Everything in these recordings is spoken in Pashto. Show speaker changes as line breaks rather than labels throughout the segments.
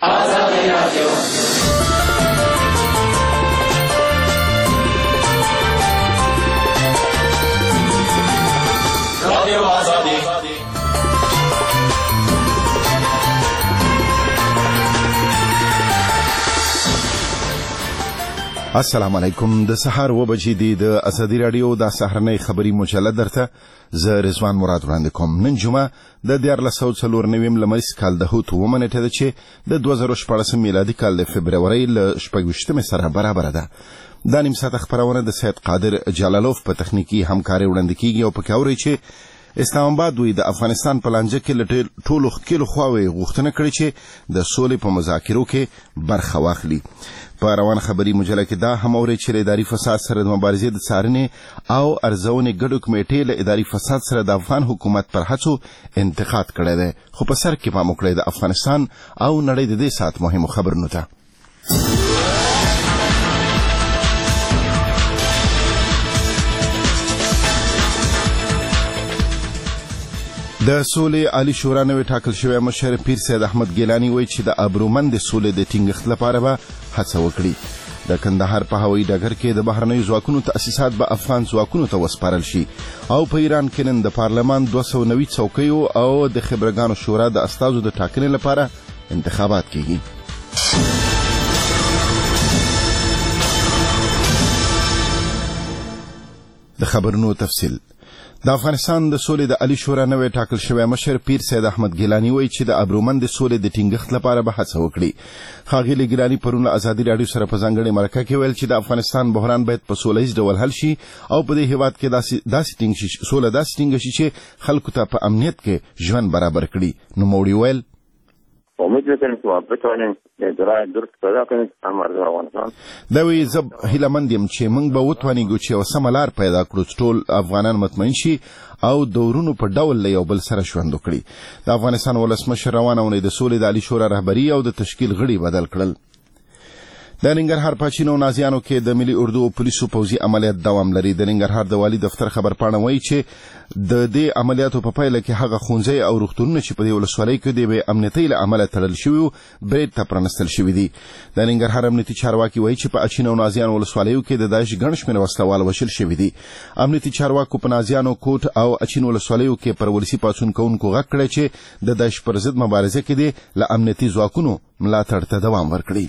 آزادی رادیو رادیو آزادی.
السلام علیکم. د سحر و بجې دی د ازادي رادیو د سحرنۍ خبري مجله درته زه رضوان مراد وړاندې کوم. نن جمعه د 1494 لمریز کال د هوت و منټه ده چې د 2014 میلادي کال د فبرवरी ل 28 سره برابر ده. دا نیم ساعت خبرونه د سید قادر جلالوف په تخنیکی همکاري وړاندې کیږي او په کاوري چې اسلام آباد وی د افغانستان په لانجه کې ټولو خکلو خواوي غوښتنه کړې چې د سولې په مذاکرو کې برخه واخلي. په روان خبري مجله کې دا هم اوري چې اداري فساد سره د مبارزې د څارنې او ارزونې ګډو کمیټې له اداري فساد سره د افغان حکومت پر هڅو انتقاد کړی دی. خو په سر کې پام وکړئ د افغانستان او نړۍ د دې سات مهمو خبرونو ته. د سولې عالی شورا نوې ټاکل شوی مشر پیر سید احمد ګیلانی وایي چې د ابرومند سولې د ټینګښت لپاره به هڅه وکړي. د کندهار په هوایي ډګر کې د بهرنیو ځواکونو تأسیسات به افغان ځواکونو ته وسپارل شي او په ایران کې نن د پارلمان 290 څوکیو او د خبرګانو شورا د استازو د ټاکنې لپاره انتخابات کیږي. د خبرونو تفصیل. د افغانستان د سولې د عالی شورا نوې ټاکل شوی مشر پیر سید احمد ګیلانی وایي چې د ابرومند سولې د ټینګښت لپاره به هڅه وکړي. ښاغلي ګیلانی پرون ازادي رادیو سره په ځانګړې مرکه کې ویل چې د افغانستان بحران باید په سولهییز ډول حل شي او په دې هیواد کې داسې ټینګ شي سوله داسې ټینګ شي چې خلکو ته په امنیت کې ژوند برابر کړي. نو موړي ویل
امید لرم چې بتوانیم اجرای درست پیدا کړو امر افغانستان.
دا وی زب هیلمند يم چې موږ به وتوانیږو چې وسمه لار پیدا کړو چې ټول افغانان مطمئن شي او دورونو په ډول له یو بل سره ژوند وکړي. د افغانستان ولسمشر روانه ونې د سولې د عالی شورا رهبری او د تشکیل غړي بدل کړل. د ننګرهار په چینو نازیانو کې د ملي اردو پولیسو پوځي عملیات دوام لري. د ننګرهار د والی دفتر خبرپاڼه وایي چې د دې عملیاتو په پایله کې هغه ښوونځي او روغتونونه چې په دې ولسوالۍ کې د بې امنیتۍ له امله تړل شوي برید ته پرانستل شوي دي. د ننګرهار امنیتي چارواکي وایي چې په اچین او نازیان ولسوالیو کې د داعش ګڼ شمېر وسلوال وژل شوي دي. امنیتي چارواکو په نازیانو کوټ او اچین ولسوالیو کې پر ولسي پاڅون کوونکو غږ کړی چې د داعش پر ضد مبارزه کې دي له امنیتي ځواکونو ملاتړ ته دوام ورکړي.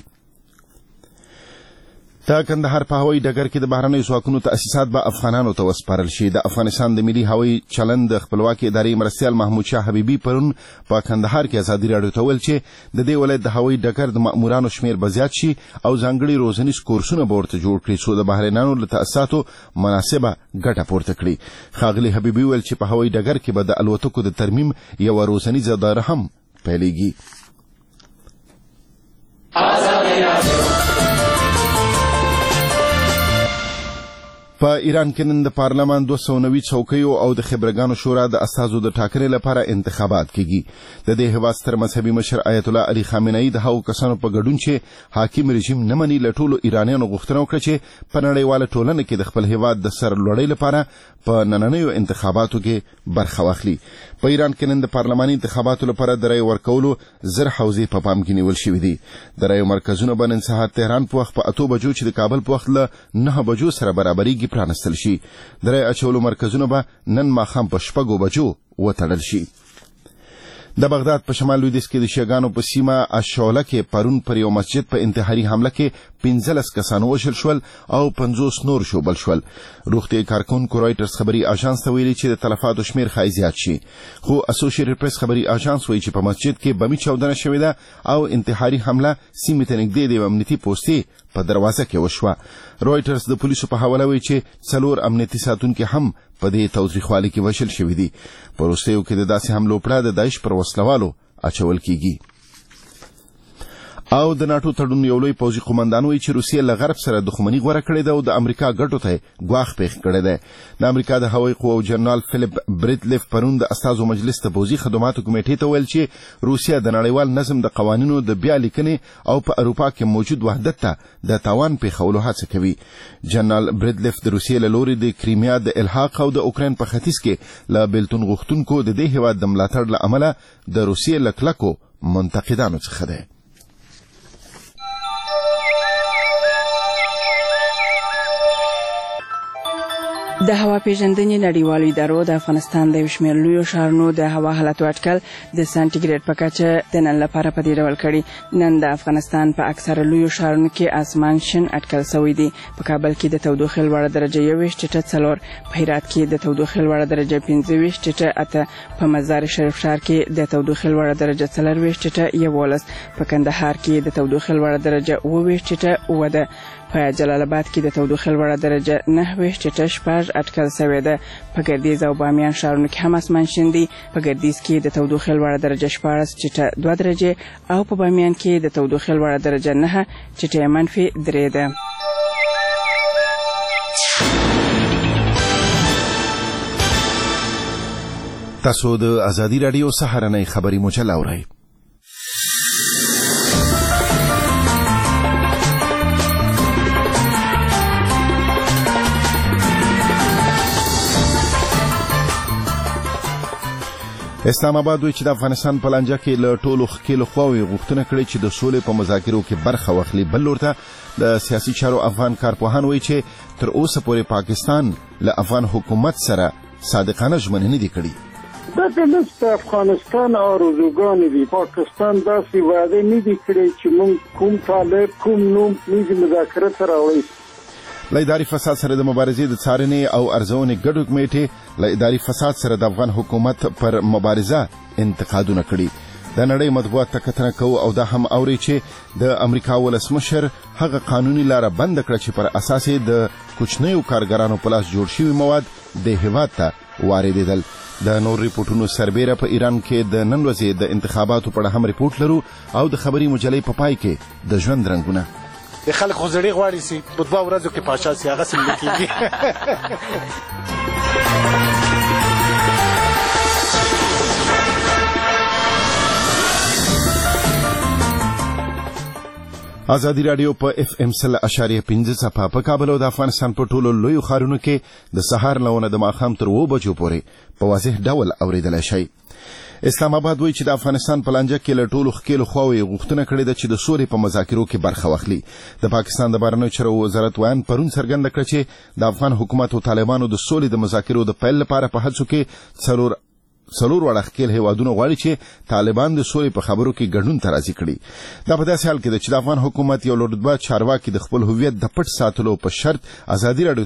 د کندهار په هوایي ډګر کې د بهرنیو ځواکونو تأسیسات به افغانانو ته وسپارل شي. د افغانستان د ملي هوایي چلند د خپلواکۍ ادارې مرستیال محمود شاه حبیبي پرون په کندهار کې ازادي رادیو ته ویل چې د دې ولایت د هوایي ډګر د مامورانو شمیر به زیات شي او ځانګړي روزنیز کورسونه به ورته جوړ کړي څو د بهرنیانو له تأسیساتو مناسبه ګټه پورته کړي. ښاغلي حبیبي ویل چې په هوایي ډګر کې به د الوتکو د ترمیم یوه روزنیزه اداره هم پیلېږي. په ایران کې نن د پارلمان 290 څوکیو او د خبرګانو شورا د استازو د ټاکنې لپاره انتخابات کیږي. د دې هیواد ستر مذهبي مشر آیت الله علي خامنه‌ای د هغو کسانو په ګډون چې حاکم رژیم نه مني له ټولو ایرانیانو غوښتنه وکړه چې په نړیواله ټولنه کې د خپل هیواد د سرلوړۍ لپاره په نننیو انتخاباتو کې برخه واخلي. په ایران کې نن د پارلماني انتخاباتو لپاره د رای ورکولو زر حوزې په پام کې نیول شوې دي. د رای مرکزونو به نن سهار تهران په وخت په 8 بجو چې د کابل په وخت له 9 بجو سره برابرېږي پرانستل شي. د رای اچولو مرکزونه به نن ماښام په 6 بجو وتړل شي. د بغداد په شمال لویدیځ کې د شیعاګانو په سیمه اشوله کې پرون پر یو مسجد په انتحاري حمله کې 15 کسان وژل شول او 50 نور شوبل شول. روغتیايي کارکونکو رایټرز خبري اژانس ته ویلي چې د تلفاتو شمیر ښایي زیات شي. خو اسوسییټډ پریس خبري اژانس وایي چې په مسجد کې بمي چاودنه شوې ده او انتحاري حمله سیمې ته نږدې د امنیتي پوستې په دروازه کې وشوه. رایټرز د پولیسو په حواله وایي چې 4 امنیتي ساتونکي هم په دې تاوتریخوالي کې وژل شوي دي. په وروستیو کې د داسې حملو پړه د داعش پر وسلوالو اچول کیږي. او د ناتو تړون یو لوی پوځي قومندان وایي چې روسیه له غرب سره دښمني غوره کړې ده او د امریکا ګټو ته ګواښ پیښ کړی دی. د امریکا د هوایي قواو جنرال فلیپ بریدلیف پرون د استازو مجلس ته پوځي خدماتو کمیټې ته ویل چې روسیه د نړیوال نظم د قوانینو د بیا لیکنې او په اروپا کې موجود وحدت ته د تاوان پیښولو هڅه کوي. جنرال بریدلیف د روسیې له لوري د کریمیا د الحاق او د اوکراین په ختیځ کې له بیلتون غوښتونکو د دې هیواد د ملاتړ له امله د روسیې له کلکو منتقدانو څخه دی.
د هوا پیژندنې نړیوالو ادارو د افغانستان د شمېر لویو ښارونو د هوا حالتو اټکل د سانټیګریډ په کچه د نن لپاره په دې ډول کړي. نن د افغانستان په اکثره لویو ښارونو کې اسمان شین اټکل شوی دی. په کابل کې د تودوخې لوړه درجه 21.4، په هرات کې د تودوخې لوړه درجه 25.8، په مزار شریف ښار کې د تودوخې لوړه درجه 24.11، په کندهار کې د تودوخې لوړه درجه 28.9، په جلال آباد کې د تودوخې لوړه درجه 9.6 اټکل شوې ده. په ګردیز او بامیان ښارونو کې هم اسمان شین دی. په ګردیز کې د تودوخې لوړه درجه 14.2 درجه او په بامیان کې د تودوخې لوړه درجه 9.-3 ده.
تاسو د ازادي رادیو سهارنۍ خبري مجله اورئ. اسلام آباد وایي چې د افغانستان په لانجه کې له ټولو ښکېلو خواوې غوښتنه کړې چې د سولې په مذاکرو کې برخه واخلي. بل لور ته د سیاسي چارو افغان کارپوهان وایي چې تر اوسه پورې پاکستان له افغان حکومت سره صادقانه ژمنې نه دي کړې.
دا د افغانستان آرزوګانې دي. پاکستان داسې وعدې نه دي کړې چې موږ کوم طالب کوم نوم موږ مذاکره ته راوړي.
له اداري فساد سره د مبارزې د څارنې او ارزونې ګډو کمیټې له اداري فساد سره د افغان حکومت پر مبارزه انتقادونه کړي. د نړۍ مطبوعات ته کتنه کوو او دا هم اوري چې د امریکا ولسمشر هغه قانوني لاره بند کړه چې پر اساس د کوچنیو کارګرانو په لاس جوړ شوي مواد د هیواد ته واردېدل. د نور ریپورټونو سربیره په ایران کې د نن ورځې د انتخاباتو په اړه هم ریپورټ لرو او د خبري مجلې په پای کې د ژوند رنګونه.
د خلکو زړې غواړي چې په 2 ورځو کې پاشا سي هغه سم کېږي. ازادي رادیو په اف ام 100.5 صفحه په کابل او د افغانستان په ټولو لویو ښارونو کې د سهار لونه د ماښام تر 2 بجو پورې په واضح ډول اوریدلای شئ. اسلام آباد وایي چې د افغانستان په لانجه کې له ټولو ښکېلو خواوې غوښتنه کړې ده چې د سولې په مذاکرو کې برخه واخلي. د پاکستان د بهرنیو چارو وزارت ویان پرون څرګنده کړه چې د افغان حکومت او طالبانو د سولې د مذاکرو د پیل لپاره په هڅو کې څلور وړ ښکېل هیوادونه غواړي چې طالبان د سولې په خبرو کې ګډون ته راضي کړي. دا په داسې حال کې ده چې د افغان حکومت یو لوړرتبه چارواکي د خپل هویت د پټ ساتلو په شرط ازادي رادیو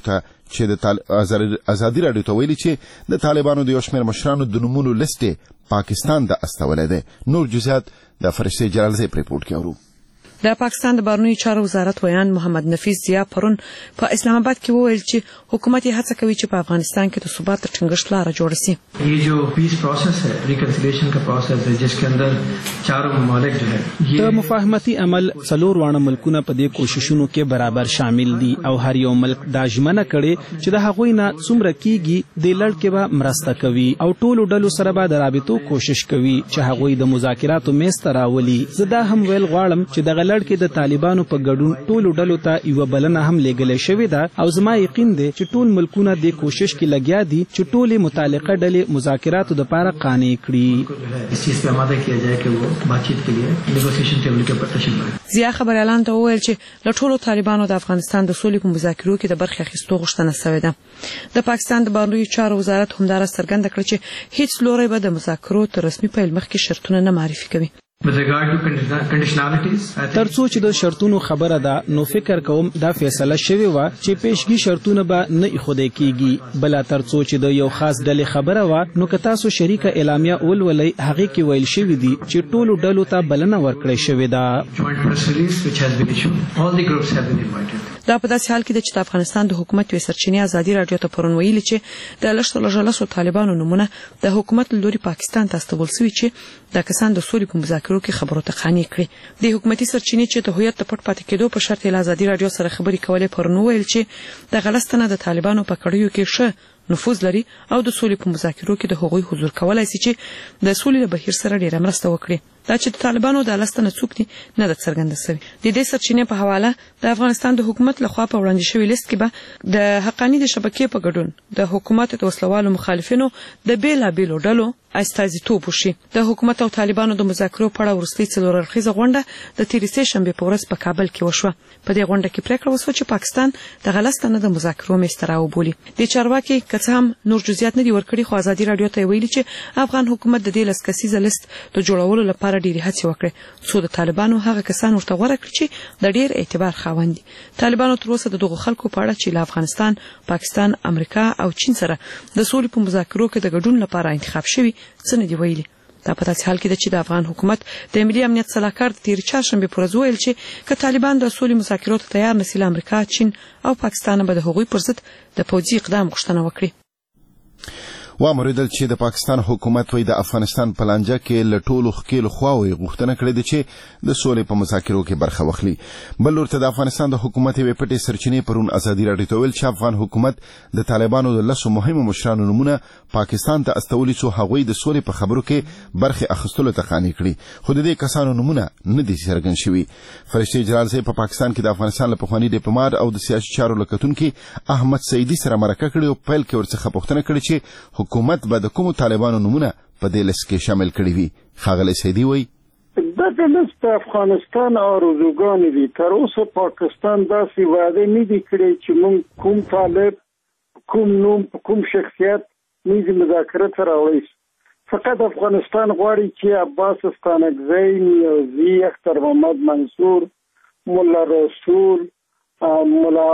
ته ویلي چې د طالبانو د یو شمېر مشرانو د نومونو لیست پاکستان د استولی دی. نور جزئیات د فرشته جلالزی په ریپورټ کې اورو.
د پاکستان د بهرنیو چارو وزارت ویان محمد نفیس ضیا پرون په اسلام آباد کې وویل چې حکومت یې هڅه کوي چې په افغانستان کې د ثبات او ټینګښت لاره جوړ شي.
یہ جو پیس پروسیس ہے ریکنسیلیشن کا پروسیس ہے جس کے اندر چاروں ممالک جو ہے
د مفاهمتي عمل څلور واړه ملکونه په دې کوششونو کې برابر شامل دي او هر یو ملک دا ژمنه کړي چې د هغوی نه څومره کیږي د لړ کې به مرسته کوي او ټولو ډلو سره به د رابطو کوشش کوي چې هغوی د مذاکراتو میز ته راولي. زه دا هم ویل غواړم چې د لړ کې د طالبانو په ګډون ټولو ډلو ته یو بلنه هم لېږلې شوې ده او زما یقین دی چې ټول ملکونه د کوشش کې لګیا دي چې ټولې متعلقه ډلې مذاکراتو لپاره قانع کړي.
ضیا خبريالان ته وویل چې له ټولو طالبانو د افغانستان د سولې په مذاکرو کې د برخې اخیستو غوښتنه شوې ده. د پاکستان د بهرنیو چارو وزارت همدارس څرګنده کړه چې هیڅ لوري به د مذاکرو تر رسمي پیل مخکې شرطونه نه معرفي کوي.
ترڅو چې د شرطونو خبره ده نو فکر کوم دا فیصله شوی و چې پیشګي شرطونه به نه ایښودل کیږي. بل ترڅو چې د یو خاص ډلې خبره و نو که تاسو شریکه اعلامیه ولولئ هغه کې ویل شوی دی چې ټولو ډلو ته بلنه ورکړې شوې ده.
دا په داسې حال کې چې د افغانستان د حکومت وی سرچینې ازادي رادیو ته پرون ویلي چې د لږ طالبانو نمونه د حکومت لوري پاکستان ته استول شوی چې د کسان د سولې په مذاکرو کې خبرو ته قانع کړي. د حکومتي سرچینې چې د هویت د پټ پاتې کېدو په شرط له ازادي رادیو سره خبرې کولې پرون ویل چې د غلستانه د طالبانو په کړیو کې ښه نفوذ لري او د سولې په مذاکرو کې د حقوقي حضور کولای شي چې د سولې د بهیر سره ډیره مرسته وکړي. دا چې د طالبانو د لستنه څوک دي نه د څرګنده شوی. د دې سرچینې په حواله د افغانستان د حکومت لخوا په وړاندې شوی لیست کې به د حقانی د شبکې په ګډون د حکومت د وسلوالو مخالفینو د بیلابیلو ډلو استازیتوب وشي. د حکومت او طالبانو د مذاکرو په اړه وروستۍ څلور اړخیزه غونډه د تېرې سې شنبې په ورځ په کابل کې وشوه. په دې غونډه کې پریکړه وشوه چې پاکستان د غلستانه د مذاکرو میز ته راوبولي. د چارواکي که څه هم نور جزئیات نه دي ورکړي، خو ازادي رادیو ته ویلي چې افغان حکومت د دې لسکسیزه لیست د جوړولو لپاره ډېرې هڅې وکړې څو د طالبانو هغه کسان ورته غوره کړي چې د ډېر اعتبار خاوند دي. طالبانو تر اوسه د دغو خلکو په اړه چې له افغانستان، پاکستان، امریکا او چین سره د سولې په مذاکرو کې د ګډون لپاره انتخاب شوي څه نه دي ویلي. دا په داسې حال کې ده چې د افغان حکومت د ملي امنیت صلاحکار د تېرې چهارشنبې په ورځ وویل چې که طالبان د سولې مذاکرو ته تیار نسي، له امریکا، چین او پاکستان به د هغوی پر ضد د پوځي اقدام غوښتنه وکړي.
وامریدل چې د پاکستان حکومت وی د افغانستان په لانجه کې له ټولو ښکېلو خواوې غوښتنه کړې ده چې د سولې په مذاکرو کې برخه واخلي. بل ورته د افغانستان د حکومت یوې پټې سرچینې پرون ازادي راډیو ته ویل چې افغان حکومت د طالبانو د 10 مهمو مشرانو نومونه پاکستان ته استولي څو هغوی د سولې په خبرو کې برخه اخیستلو ته قانع کړي، خو د دې کسانو نومونه نه دي څرګند شوي. فرشتي جلال صاحب په پاکستان کې د افغانستان له پخواني ډیپلوماټ او د سیاسي چارو لکتونکي احمد سعیدي سره مرکه کړې او پیل کې ورڅخه پوښتنه کړې چې حکومت به د کومو طالبانو نومونه په دې لیست کې شامل کړي وي. ښاغلی سعیدي وایي
دغه لیست افغانستان آرزوګانې دي. تر اوسه پاکستان داسې وعده نه دي کړې چې موږ کوم طالب، کوم نوم، کوم شخصیت میز مذاکره ته راوړي. فقط افغانستان غواړي چې عباس استانکزی، نیازی، اختر محمد منصور، مولا رسول، مولا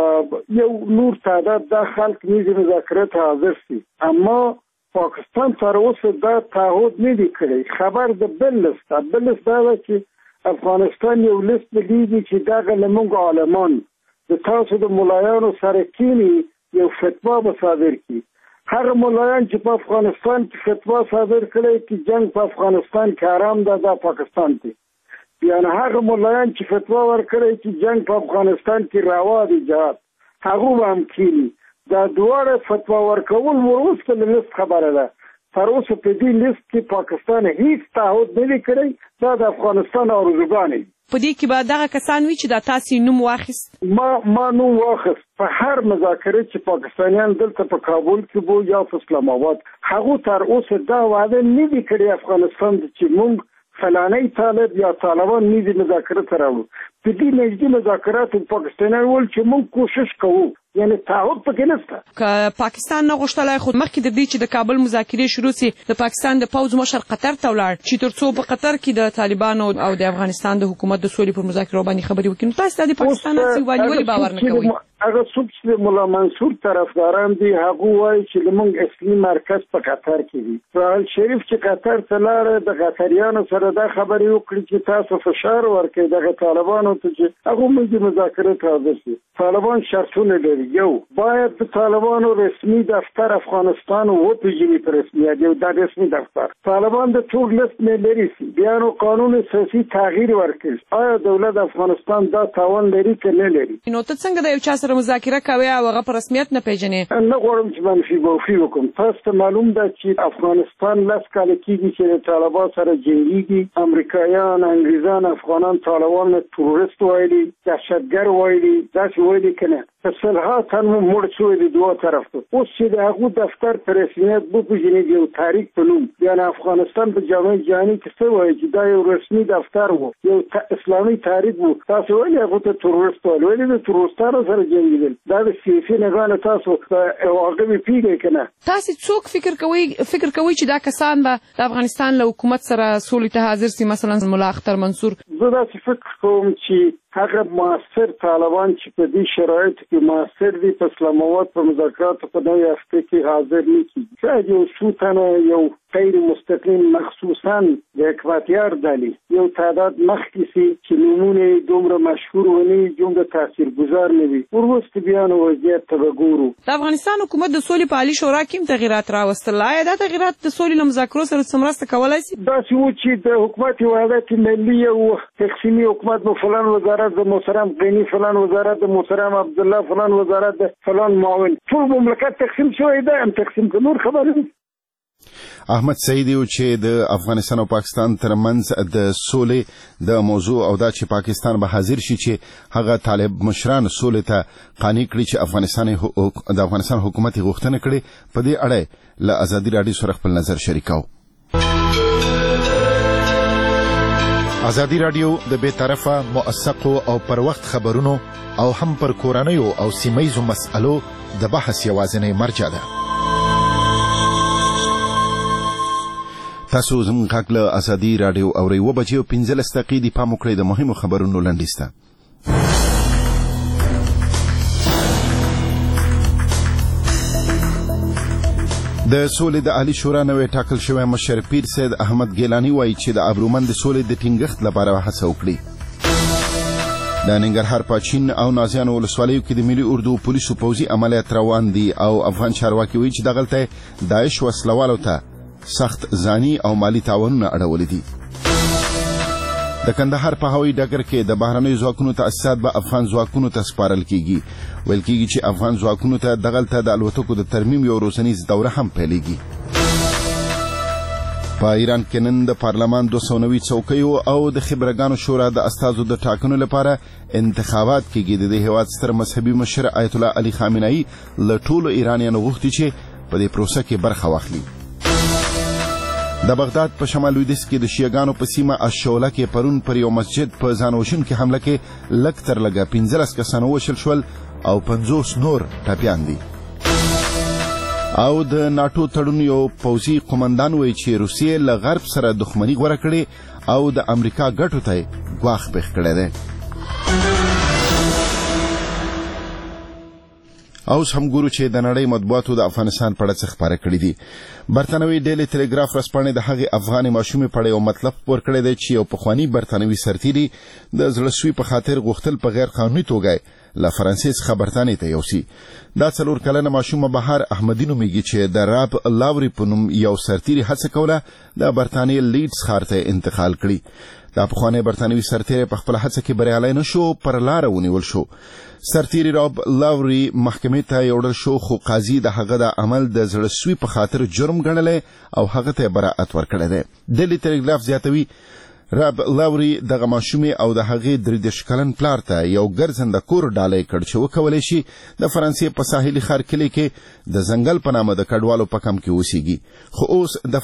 یو نور تعداد دا خلک میز مذاکره ته حاضر شي. اما پاکستان تر اوسه دا تعهد نه دی کړی. خبر د بل لیست دا ده چې افغانستان یو لیست لیدي چې دغه لمونږ عالمان د تاسو د ملایانو سره کینی یو فتوا به صادر کړي. هغه ملایان چې په افغانستان کې فتوا صادر کړي چې جنگ په افغانستان کې حرام ده، دا پاکستان دی. یعنی هغه ملایان چې فتوا ورکړي چې جنگ په افغانستان کې روا دی، جهاد، هغه به هم کینی. دا دواړه فتوا ورکول وروسته له لیست خبره ده. تر اوسه په دې لیست کې پاکستان هیڅ تعهد نه دی کړی. دا د افغانستان آرزوګانې دي.
په دې کې به دغه کسان وي چې دا تاسې نوم واخیست؟
ما نوم واخیست. په هر مذاکره چې پاکستانیان دلته په کابل کې بو یا په اسلام آباد، هغه تر اوسه دا وعده نه دی کړی افغانستان چې موږ فلانی طالب یا طالبان میز مذاکره ته راوړو. په دې نږدې مذاکراتو پاکستانیان ول چې موږ کوشش کوو، یعنی تعهد پکې نشته.
که پاکستان نه غوښتلای خو مخکې د دې چې د کابل مذاکرې شروع سي، د پاکستان د پوځ مشر قطر ته ولاړ چې ترڅو په قطر کې د طالبانو او د افغانستان د حکومت د سولې پر مذاکرو باندې خبرې وکړي. تاسو د پاکستان سره ولې باور نه کوئ؟
هغه څوک چې مولا منصور طرفداران دي هغه وایي چې موږ اصلي مرکز په قطر کې دي. فعال شریف چې قطر ته لاړ د قطریانو سره دا خبرې وکړي چې تاسو فشار ورکړئ دغه طالبانو ته چې هغه موږ مذاکره ته حاضر شي. طالبان شرطونه لري. یو باید د طالبانو رسمي دفتر افغانستان وپیژني په رسمیت، یو د رسمي دفتر. طالبان د ټول لیست نه لري سي بیان او قانون اساسي تغییر ورکړي. آیا دولت افغانستان دا توان لري که نه لري؟
نو ته څنګه د یو چا سره مذاکره کوي او هغه په رسمیت نه پیژنې؟
نه غواړم چې منفي ګوفي وکړم. تاسو ته معلوم ده چې افغانستان 10 کال کېږي چې د طالبان سره جنګيږي. امریکایان، انګریزان افغانان طالبان تروریست وایي، دهشتګر وایي، دا چې وایي کنه صلحا تن مړ شوی دی دوه طرف ته. اوس چې د هغه دفتر په رسمیت وپیژني یو تاریخ په نوم، یعنی افغانستان په جامعه جهاني کې څه وایي چې دا یو رسمي دفتر وو، یو اسلامي تاریخ وو. تاسو ولې هغه ته تروریست وایي؟ ولې د تروریستانو سره جنګیدل؟ دا د سیاسي نظام تاسو هغه پیږي کنه.
تاسو څوک فکر کوي چې دا کسان به د افغانستان له حکومت سره سولې ته حاضر سي؟ مثلا مولا اختر منصور.
زه دا فکر کوم چې هغه معاصر طالبان چې په دې شرایط کې معاصر دي په اسلام آباد په مذاکراتو په نوې هفته کې حاضر نه کیږي. شاید یو څو تنه یو غیر مستقیم مخصوصا د اکواتیار ډلې یو تعداد مخکې سي چې نومونه دومره مشهور ونی، دومره تاثیرګذار نه وي. وروسته بیا نو وضعیت ته وګورو.
د افغانستان حکومت د سولې په عالي شورا کې تغیرات راوستل. آیا دا تغیرات د سولې له مذاکرو سره څه مرسته کولی شي؟
دا چې د حکومت وحدت ملي او تقسیمي حکومت په فلان وزارت د محترم غنی، فلان وزارت د محترم عبدالله، فلان وزارت د فلان معاون، ټول مملکت تقسیم شوی ده. هم تقسیم که نور خبره
احمد سعید یو چې د افغانستان او پاکستان ترمنځ د سولې د موضوع او دا چې پاکستان به حاضر شي چې هغه طالب مشران سولې ته قانع کړي چې د افغانستان حکومت غوښتنه کړي په دې اړه له ازادي راډیو سره خپل نظر شریکاو. ازادي راډیو د بې طرفه موثقو او پر وخت خبرونو او هم پر کورنیو او سیمهیزو مسألو د بحث یوازینی مرجع ده. تاسو زموږ غږ له ازادي راډیو اورئ 7:15 پام وکړئ د مهمو خبرونو لنډیز ته. د سولې د عالی شورا نوی ټاکل شوی مشر پیر سید احمد ګیلانی وایي چې د ابرومند سولې د ټینګښت لپاره هڅه وکړي. د ننګرهار په چین او نازیانو ولسوالیو کې د ملي اردو پولیسو پوځي عملیات روان دي او افغان چارواکي وایي چې دغلته داعش وسلوالو ته سخت ځاني او مالی تاوانونه اړولي دي. د کندهار په هوایي ډګر کې د بهرنیو ځواکونو تاسیسات به افغان ځواکونو ته سپارل کیږي. ویل کیږي چې افغان ځواکونو ته دغلته د الوتکو د ترمیم یو روزنیز دوره هم پیلېږي. په ایران کې نن د پارلمان 290 څوکیو او د خبرګانو شورا د استازو د ټاکنو لپاره انتخابات کیږي. د هیواد ستر مذهبي مشر آیت الله علي خامنه‌ای له ټولو ایرانیانو غوښتي چې په دې پروسه کې برخه واخلي. د بغداد په شمال لویدیځ کې د شیعاګانو په سیمه الشوله کې پرون پر یو مسجد په ځانوژونکې حمله کې لږ تر لږه 15 کسان ووژل شول او 50 نور ټپیان دي. او د ناټو تړون یو پوځي قومندان وایي چې روسیې له غرب سره دښمني غوره کړې او د امریکا ګټو ته ګواښ پېښ کړی دی. اوس هم ګورو چې د نړۍ مطبوعاتو د افغانستان په اړه څه خپاره کړي دي. برتانوي ډیلی ټیلیګراف ورځپاڼې د هغې افغانې ماشومې په اړه یو مطلب خپور کړی دی چې یو پخواني برتانوي سرتیري د زړهسوي په خاطر غوښتل په غیر قانوني توګه له فرانسې څخه برتانیې ته یوسي. دا 4 کلنه ماشومه بهار احمدي نومیږي چې د راب لاوري په نوم یو سرتیري هڅه کوله د برتانیې لیډز ښار ته انتقال کړي. دا پخوانی برتانوي سرتیری په خپل هڅه کې بریالی نه شو، پر لاره ونیول شو. سرتیری راب لاوري محکمې ته یوړل شو، خو قاضي د هغه د عمل د زړهسوي په خاطر جرم ګڼلی او هغه ته براءت ورکړی دی. ډیلی ټیلیګراف زیاتوي راب لاوري دغه ماشومې او د هغې 33 کلن پلار ته یو ګرځنده کور ډالۍ کړ چې وکولی شي د فرانسې په ساحلي ښار کلي کې د ځنګل په نامه د کډوالو په کمپ کې اوسیږي. خو اوس د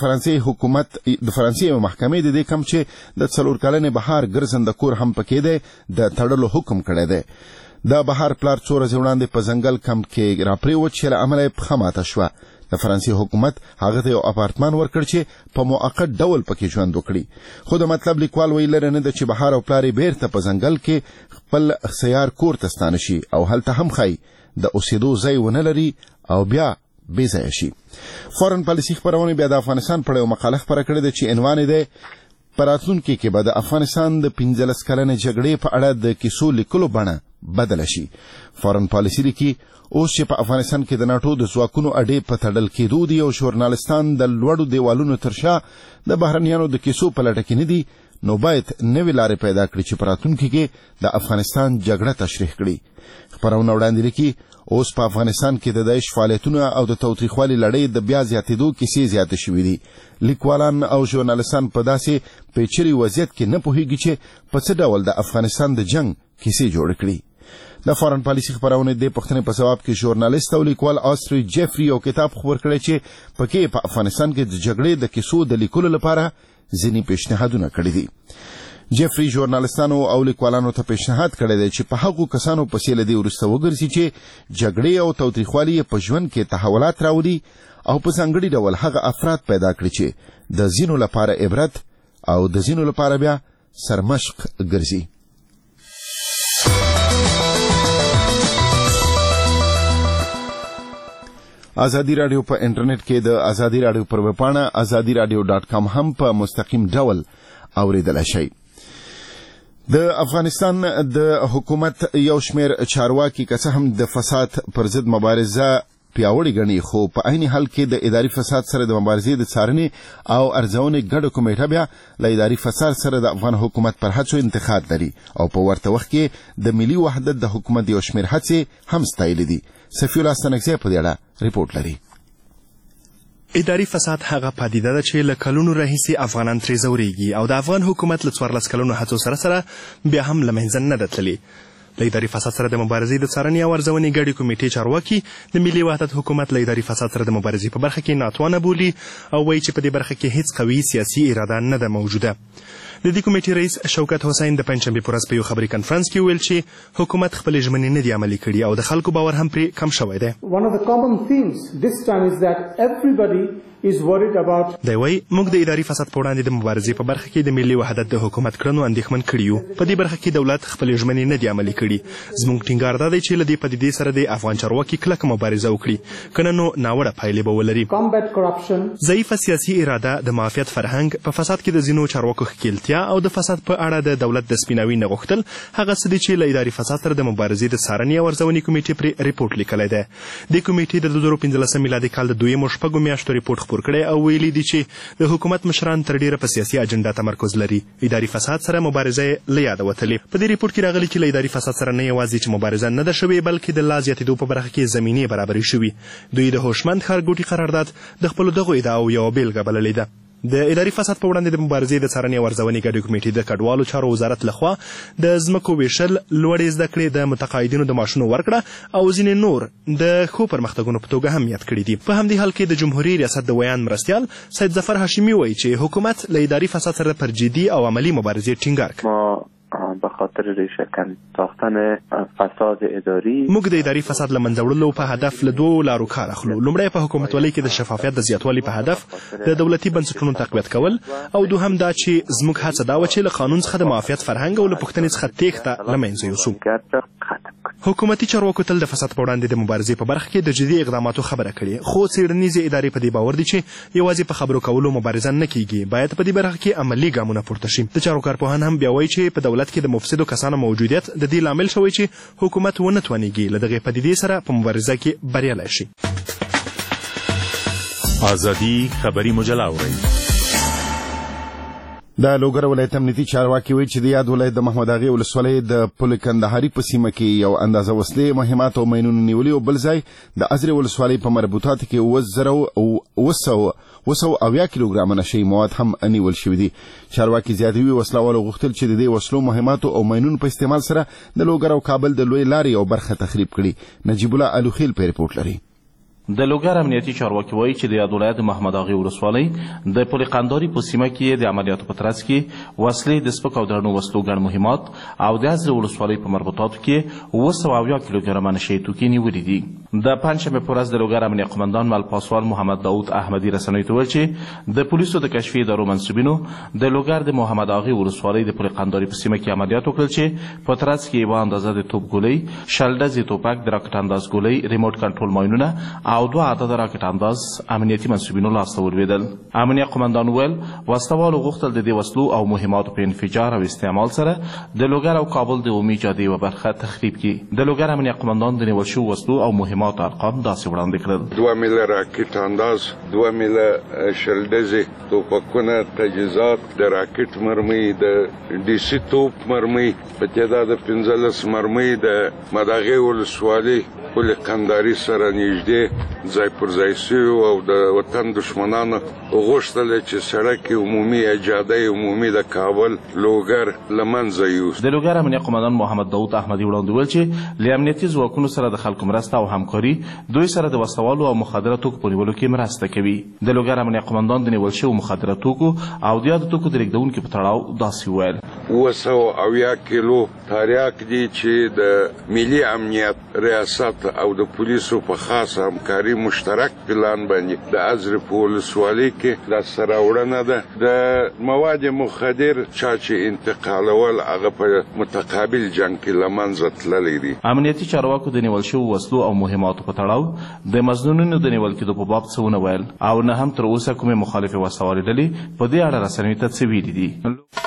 فرانسې محکمې د دې کمپ چې د 4 کلنې بهار ګرځنده کور هم پکې دی د تړلو حکم کړی دی. د بهار پلار 2 ورځې وړاندې په ځنګل کمپ کې راپرېوت چې له امله یې پښه ماته شوه. د فرانسې حکومت هغه ته یو اپارتمان ورکړ چې په موقت ډول پکې ژوند وکړي. خو د مطلب لیکوال ویل لري نه ده چې بهار او پلار یې بیرته په ځنګل کې خپل سیار کور ته ستانه شي او هلته هم ښایي د اوسېدو ځای ونه لري او بیا بې ځایه شي. فورن پالیسي خپرونې بیا د افغانستان په اړه یو مقاله خپره کړې ده چې عنوان یې دی په راتلونکي کې به د افغانستان د 15 کلنې جګړې په اړه د کیسو لیکلو بڼه بدله شي. فورن پالیسي لیکي اوس چې په افغانستان کې د ناټو د ځواکونو اډې په تړل کېدو دي او ژورنالستان د لوړو دیوالونو تر شا د بهرنیانو د کیسو په لټه کې نه دي، نو باید نوې لارې پیدا کړي چې په راتلونکي کې د افغانستان جګړه تشریح کړي. خپرونه وړاندې لیکي اوس په افغانستان کې د داعش فعالیتونه او د تاوتریخوالي لړۍ د بیا زیاتېدو کیسې زیاتې شوي دي. لیکوالان او ژورنالستان په داسې پیچلي وضعیت کې نه پوهېږي چې په څه ډول د افغانستان د جنګ کیسې جوړې کړي. د فورن پالیسي خپرونې د پوښتنې په ځواب کې ژورنالیست او لیکوال آستری جیفري یو کتاب خپور کړی چې پکې په افغانستان کې د جګړې د کیسو د لیکلو لپاره ځینې پیشنهادونه کړي دي. جیفري ژورنالستانو او لیکوالانو ته پیشنهاد کړی دی چې په هغو کسانو پسې له دې وروسته وګرځي چې جګړې او تاوتریخوالي په ژوند کې تحولات راولي او په ځانګړي ډول هغه افراد پیدا کړي چې د ځینو لپاره عبرت او د ځینو لپاره بیا سرمشق ګرځي. ازادي راډیو په انټرنیټ کې د ازادي راډیو پر ویبپاڼه azadiradio.com هم په مستقیم ډول اوریدلای شئ. د افغانستان د حکومت یو شمېر چارواکي که څه هم د فساد پر ضد مبارزه پیاوړې ګڼي، خو په عین حال کې د اداري فساد سره د مبارزې د څارنې او ارزونې ګډه کمیټه بیا له اداري فساد سره د افغان حکومت پر هڅو انتقاد لري او په ورته وخت کې د ملي وحدت د حکومت یو شمېر هڅې هم ستایلې دي. سفیر الله ستانکزی په دې اړه ریپورټ لري.
اداري فساد هغه پدیده ده چې له کلونو راهیسې افغانان ترې ځورېږي او د افغان حکومت له 14 کلونو هڅو سره بیا هم له منځه نه ده تللې. له اداري فساد سره د مبارزې د څارنې او ارزونې ګډې کمیټې چارواکي د ملي وحدت حکومت له اداري فساد سره د مبارزې په برخه کې ناتوانه بولي او وایي چې په دې برخه کې هیڅ قوي سیاسي اراده نه ده موجوده. د دې کمیټې رئیس شوکت حسین د پنجشنبې په ورځ په یو خبري کنفرانس کې ویل چې حکومت خپلې ژمنې نه دي عملي کړي او د خلکو باور هم پرې کم شوی دی.
One of the common themes this time is that everybody is worried about
دی وایي موږ د اداري فساد په وړاندې د مبارزې په برخه کې د ملي وحدت د حکومت کړنو اندېښمن کړي یو. په دې برخه کې دولت خپلې ژمنې نه دي عملي کړي. زموږ ټینګار دا دی چې له دې پدیدې سره د افغان چارواکي کلکه مبارزه وکړي که نه نو ناوړه پایلې به ولري.
combat corruption
ضعیفه سیاسي اراده د معافیت فرهنګ په فساد کې د ځینو چارواکو ښکیلتیا او د فساد په اړه د دولت د سپیناوي نه غوښتل هغه څه دي چې له اداري فساد سره د مبارزې د څارنې او ارزونې کمیټې پرې ریپورټ لیکلی دی. دې کمیټې د 2015 میلادي کال د 2 شپږو میاشتو ریپورټ خپور کړی او ویلي دي چې د حکومت مشران تر ډیره په سیاسي اجنډا تمرکز لري. اداري فساد سره مبارزه له یاده وتلې. په دې ریپورټ کې راغلي چې له اداري فساد سره نه یوازې چې مبارزه نه ده شوې بلکې د لا زیاتېدو په برخه کې زمینې برابرې شوي. دوی د هوشمند ښارګوټي قرارداد د خپلو دغو ادعاو یوه بیلګه بللې ده. د اداري فساد په وړاندې د مبارزې د څارنې او ارزونې ګډې کمیټې د کډوالو چارو وزارت لخوا د ځمکو ویشل، لوړې زده کړې، د متقاعدینو د معاشونو ورکړه او ځینې نور د ښو پرمختګونو په توګه هم یاد کړي دي. په همدې حال کې د جمهوري ریاست د ویان مرستیال سید ظفر هاشمي وایي چې حکومت له اداري فساد سره پر جدي او عملي مبارزې ټینګار کوي.
به خاطر ریشه‌کن ساختن فساد اداری
موږ د اداري فساد له منځه وړلو په هدف له دوو لارو کار اخلو. لومړی په حکومتولۍ کې د شفافیت د زیاتوالي په هدف د دولتي بنسټونو تقویت کول او دوهم دا چې زموږ هڅه دا وه چې له قانون څخه د معافیت فرهنګ او له پوښتنې څخه تېښته له منځه یوسو. حکومتي چارواکو تل د فساد په وړاندې د مبارزې په برخه کې د جدي اقداماتو خبره کړې خو څېړنیزې ادارې په دې باور دي چې یوازې په خبرو کولو مبارزه نه کیږي، باید په دې برخه کې عملي ګامونه پورته شي. د چارو کارپوهان هم بیا وایي چې په دولت کې د مفسدو کسانو موجودیت د دې لامل شوی چې حکومت ونه توانیږي له دغې پدیدې سره په مبارزه کې بریالی شي.
ازادي خبري مجله اورئ.
د لوګر ولایت امنیتي چارواکي وایي چې د یاد ولایت د محمد اغې ولسوالۍ د پل کندهاري په سیمه کې یو اندازه وسلې، مهمات او ماینونه نیولي او بل ځای د ازرې ولسوالۍ په مربوطاتو کې 900 کیلوګرامه نشهیي مواد هم نیول شوي دي. چارواکي زیاتوي وسلوالو غوښتل چې د دې وسلو، مهماتو او ماینونو په استعمال سره د لوګر او کابل د لوی لارې یو برخه تخریب کړي. نجیب الله الوخیل په ریپورټ لري.
د لوګر امنیتي چارواکي وایي چې د یاد ولایت محمد اغې ولسوالۍ د پل قندهاري په سیمه کې د عملیاتو په ترڅ کې وسلې، د سپکو او درنو وسلو ګڼ مهمات او د ازرې ولسوالۍ په مربوطاتو کې 970 کیلوګرامه نشهیي توکي نیولي دي. د پنجشنبې په ورځ د لوګر امنیه قمندان ملپاسوال محمد داود احمدي رسنیو ته وویل چې د پولیسو د کشفي ادارو منصوبینو د لوګر د محمد اغې ولسوالۍ د پل قندهاري په سیمه کې عملیات وکړل چې په ترڅ کې یوه اندازه د توپ ګولۍ، شل ډزې توپک، د راکټ انداز ګولۍ، ریموټ کنټرول ماینونه او 2 عدده راکټ انداز امنیتي منصوبینو لاسته ولوېدل. امنیه قمندان وویل وسلوالو غوښتل د دې وسلو او مهماتو په انفجار او استعمال سره د لوګر او کابل د عمومي جادې یوه برخه تخریب کړي. د لوګر امنیه قمندان د نیول شوو وسلو او مهماتو ارقام داسې وړاندې کړل:
2 میله راکټ انداز، 2 میله شل ډزې توپکونه، تجهیزات، د راکټ مرمۍ، د ډي سي توپ مرمۍ په تعداد 15 مرمۍ د مداغې ولسوالۍ پل قندهاري سره نږدې ځای پر ځای شوي او د وطن دشمنانو غوښتل چې سړک عمومي یا جاده عمومي د کابل لوګر له منځه یوسي.
د لوګر امنیه قمندان محمد داود احمدي وړاندې وویل چې له امنیتي ځواکونو سره د خلکو مرسته او همکاري دوی سره د وسلوالو او مخدره توکو په نیولو کې مرسته کوي. د لوګر امنیه قمندان د نیول شوو مخدره توکو او د یادو توکو د لیږدونکو په تړاو داسې وویل:
970 کیلو تریاک دي چې د ملي امنیت ریاست او د پولیسو په خاص همکاري مشترک پلان باندې د ازرې په ولسوالۍ کې لاسته راوړنه ده. د مواد مخدر چا چې انتقالول هغه په متقابل جنګ کې له منځه تللی دي.
امنیتي چارواکو د نیول شوو وسلو او مهماتو په تړاو د مظنونینو د نیول کېدو په باب څه ونه ویل او نه هم تر اوسه کومې مخالفې وسلوالې ډلې په دې اړه رسنیو ته څه ویلي دي.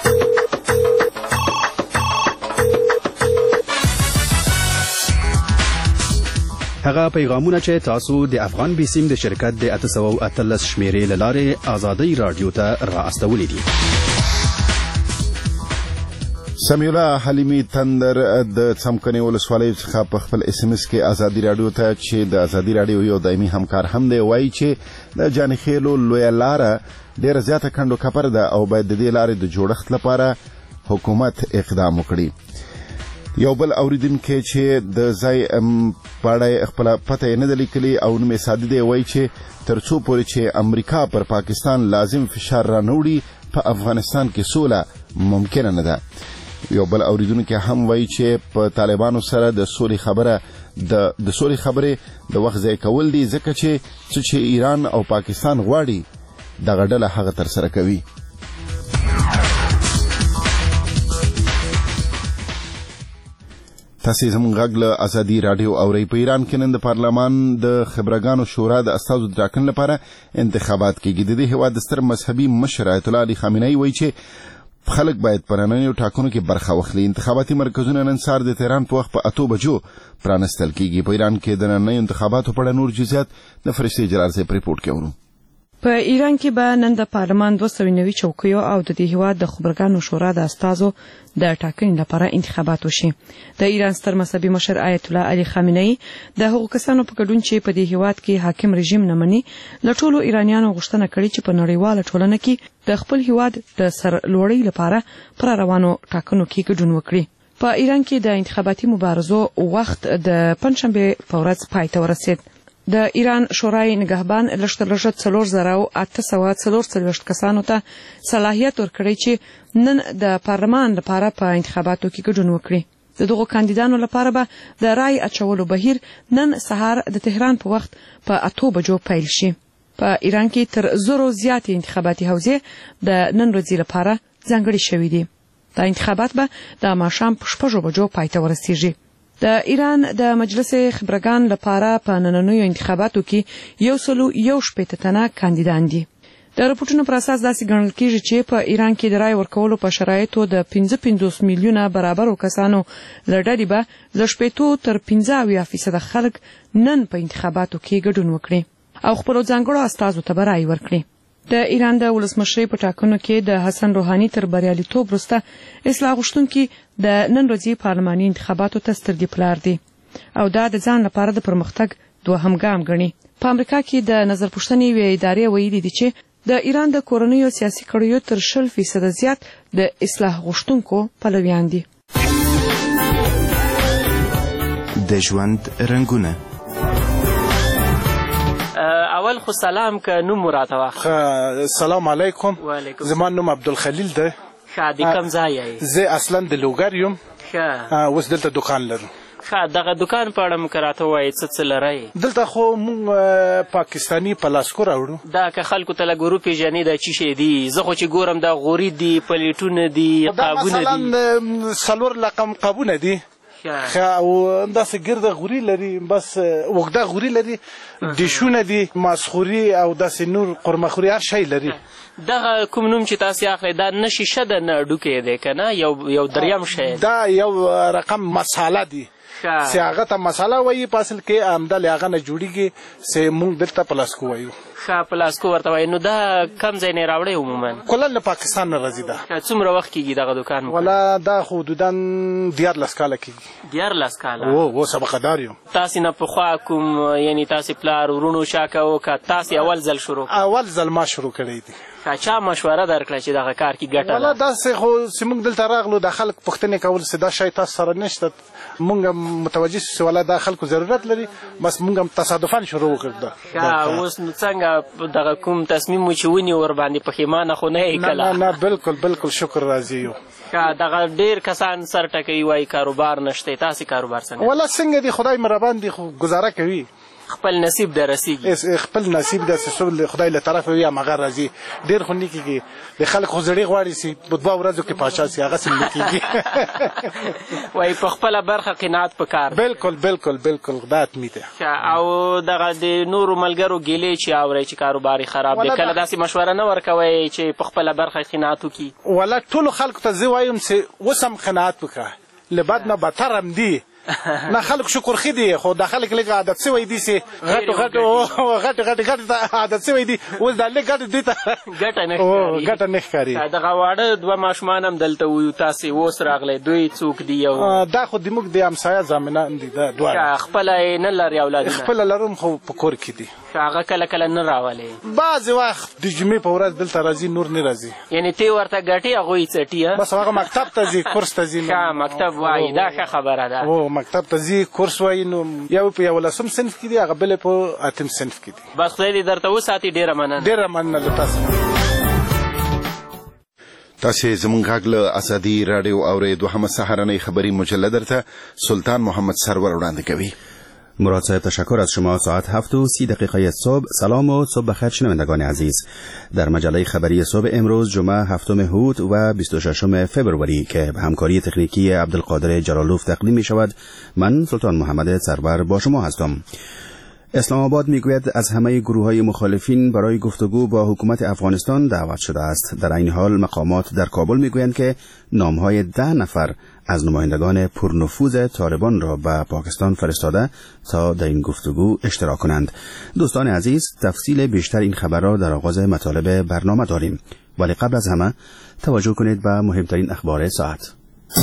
هغه پیغامونه چې تاسو د افغان بیسیم د شرکت د 813 شمیرې له لارې آزادۍ رادیو ته را استولي دي.
سمیع الله حلیمي تندر د څمکني ولسوالۍ څخه په خپل اس ام اس کې ازادي رادیو ته چې د ازادي رادیو یو دایمي همکار هم دی وایي چې د جانخېلو لویه لاره ډېره زیاته کندو کپر ده او باید د دې لارې د جوړښت لپاره حکومت اقدام وکړي. یو بل اوریدونکی چې د ځای په اړه خپله پته یې نه ده لیکلې او نوم یې ساده دی وایي چې تر څو پورې چې امریکا پر پاکستان لازم فشار رانوړي په افغانستان کې سوله ممکنه نه ده. یو بل اوریدونکو هم وایي چې په طالبانو سره د سولې خبرې د وخت ضایع کول دي ځکه چې ایران او پاکستان غواړي دغه ډله هغه ترسره کوي. تاسې زموږ غږ له ازادي راډیو اورئ. په ایران کې نن د پارلمان د خبرګانو شورا د استازو د ټاکنې لپاره انتخابات کېږي. د دې هېواد د ستر مذهبي مشر آیت الله علي خامنه‌ای وایي چې خلک باید په نننیو ټاکنو کې برخه واخلي. انتخاباتي مرکزونه نن سهار د تهران په وخت په 8 بجو پرانستل کېږي. په ایران کې د نننیو انتخاباتو په اړه نور جزئیات د فرشتې جلال صاحب په ریپورټ کې اورو.
په ایران کې به نن د پارلمان 290 چوکیو او د دې هیواد د خبرګانو شورا د استازو د ټاکنې لپاره انتخابات وشي. د ایران ستر مذهبي مشر آیت الله علي خامنه‌ای د هغو کسانو په ګډون چې په دې هیواد کې حاکم رژیم نه مني له ټولو ایرانیانو غوښتنه کړې چې په نړیواله ټولنه کې د خپل هیواد د سرلوړۍ لپاره پر روانو ټاکنو کې ګډون وکړي. په ایران کې د انتخاباتي مبارزو وخت د پنځشنبه په ورځ پای ته ورسید. د ایران شورای نگهبان لږترلږه 4844 کسانو ته صلاحیت ورکړی چې نن د پارلمان لپاره په انتخاباتو کې ګډون وکړي. د دغو کاندیدانو لپاره به د رای اچولو بهیر نن سهار د تهران په وخت په 8 بجو پیل شي. په ایران کې تر 100 زیاتې انتخاباتي حوزې د نن ورځې لپاره ځانګړې شوې دي. دا انتخابات به د ماښام په 6 بجو پای ته ورسیږي. د ایران د مجلس خبرګان لپاره په نننیو انتخاباتو کې 111 تنه کاندیدان دي. د راپورټونو پر اساس داسې ګڼل کېږي چې په ایران کې د رای ورکولو په شرایطو د 55 میلیونه برابرو کسانو له ډلې به له 80 تر 85% خلک نن په انتخاباتو کې ګډون وکړي او خپلو ځانګړو استازو ته به رای ورکړي. د ایران د ولسمشرۍ په ټاکنو کې د حسن روحاني تر بریالیتوب وروسته اصلاح غوښتونکي د نن ورځې پارلماني انتخاباتو ته سترګې په لار دي او دا د ځان لپاره د پرمختګ دوهم ګام ګڼي. په امریکا کې د نظرپوښتنې یوې ادارې ویلي دي چې د ایران د کورنیو سیاسي کړیو تر 0% زیات د اصلاح غوښتونکو پلویان دي.
د ژوند رنګونه
اول خو سلام که نوم راته واخله.
سلام علیکم. زما نوم عبدالخلیل ده.
ښه د کوم ځای یې؟
زه اصلا د لوګر یم.
ښه
اوس دلته دکان لرم.
ښه دغه دکان په اړه مو که راته ووایې څه لرئ؟
دلته خو مونږ پاکستاني پلاسکو راوړو.
دا که خلکو ته لږ وروپېژنې دا څه شی دي؟ زه خو چې ګورم دا غوري دي، پلیټونه دي، قابونه دي.
دا مثلا 4 رقم قابونه دي. او داسې ګرده غوري لري، بس اوږده غوري لري، ډیشونه دي، ماسخوري او داسې نور قرمخوري هر شی لري.
دغه کوم نوم چې تاسې اخلئ دا نه شیشه ده نه ډوکی دی که نه یو دریم شی
دا یو رقم مساله دي چې هغه ته مساله وایي په اصل کې همدا له هغه نه جوړېږي چې موږ دلته پلاسکو وایو.
ښه پلاسکو ورته وایي. نو دا کم ځای نه راوړی عموما؟
کلا له پاکستان نه راځي. دا
څومره وخت کېږي دغه دکان؟
والا دا حدودا 14 کاله کېږي.
14 کاله؟
او سبقه دار یم.
تاسې نه پخوا کوم یعنې تاسې پلار ورونو شا کوو که تاسې اول ځل شروع؟
اول ځل ما شروع کړی دی.
چا مشوره درکړه چې دغه کار کې ګټه ده؟
والا داسې خو چې موږ دلته راغلو د خلک پوښتنې کول چې دا شی تاسو سره نشته، موږ متوجه شو چې والا دا خلکو ضرورت لري، بس موږ هم تصادفاً شروع وکړو.
ښه اوس نو څنګه دغه کوم تصمیم مو چې ونیو ورباندې پښیمانه خو نه یې کله؟
نه بالکل شکر راضي یو.
ښه دغه ډېر کسان سر ټکوي وایي کاروبار نشته، تاسې کاروبار څنګه؟
والا څنګه دی خدای مهربان دی خو گزاره کوي.
خپل نصیب در رسیږي.
خپل نصیب د خدای له طرفه وي هغه راځي. ډېر خو نه کېږي د خلک خو زړې غواړي چې په 2 ورځو کې پاچا شي، هغه څنګه کېږي.
وایي په خپله برخه قناعت پکار.
بالکل دا حتمي ده.
او دغه د نورو ملګرو ګیلې چې اورئ چې کاروبار یې خراب دی کله داسې مشوره نه ورکوئ چې په خپله برخه قناعت وکړي؟
والا ټولو خلکو ته زه وایم چې اوس هم قناعت وکړه، له بد نه بدتر هم دي نه خلک شکرخي دي خو د خلک لږ عادت شوی دي چې غټ عادت شوی دي اوس دا لږ غټ دي ته ګټه نه ښکاري.
دغه واړه دوه ماشومان هم دلته وو، تاسې اوس راغلی، دوی څوک دي؟
دا خو زموږ د همسایه زامنان دي دا دواړه.
خپله یې نه لري اولادونه؟
خپله لرم خو په کور کې دي.
هغه کله کله نه راولي؟
بعضې وخت د جمعې په ورځ دلته راځي، نور نه راځي.
یعنې تی ورته ګټې هغوی څټي؟
بس هغه مکتب ته ځي، کورس ته ځي.
ښه مکتب وایي، دا ښه خبره ده.
مکتب ته ځي، کورس وایي. نو یو په 11 صنف کې دي، هغه بل په 8 صنف کې دي.
بس خدای دې درته وساتي. ډېره مننه.
ډېره مننه له تاسو.
تاسې زموږ غږ له ازادي راډیو اورئ. دوهمه سهارنۍ خبری مجله درته سلطان محمد سرور وړاندې کوي.
مراد صاحب تشکر از شما. ساعت 7:30 صبح. سلام و صبح بخیر شنوندگان عزیز. در مجله خبری صبح امروز جمعه 7 هود و 26 فوریه که به همکاری تکنیکی عبدالقادر جلالوف تقدیم می شود، من سلطان محمد سرور با شما هستم. اسلام آباد میگوید از همه گروه‌های مخالفین برای گفتگو با حکومت افغانستان دعوت شده است. در این حال مقامات در کابل میگویند که نام‌های 10 نفر از نمایندگان پرنفوذ طالبان را به پاکستان فرستاده تا در این گفتگو اشتراک کنند. دوستان عزیز، تفصیل بیشتر این خبر را در آغاز مطالب برنامه داریم، ولی قبل از همه توجه کنید به مهمترین اخبار ساعت.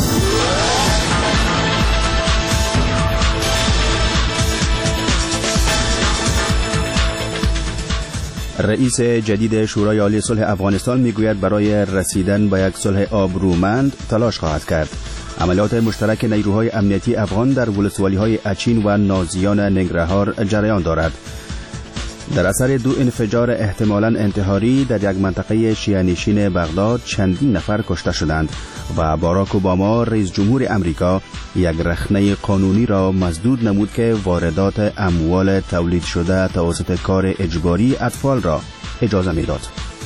رئیس جدید شورای عالی صلح افغانستان میگوید برای رسیدن به یک صلح آبرومند تلاش خواهد کرد. عملیات مشترک نیروهای امنیتی افغان در ولسوالی‌های اچین و نازیان ننگرهار جریان دارد. در اثر 2 انفجار احتمالاً انتحاری در یک منطقه شیعه‌نشین بغداد چندین نفر کشته شدند و باراک اوباما رئیس جمهور امریکا یک رخنه قانونی را مسدود نمود که واردات اموال تولید شده توسط کار اجباری اطفال را اجازه می‌داد.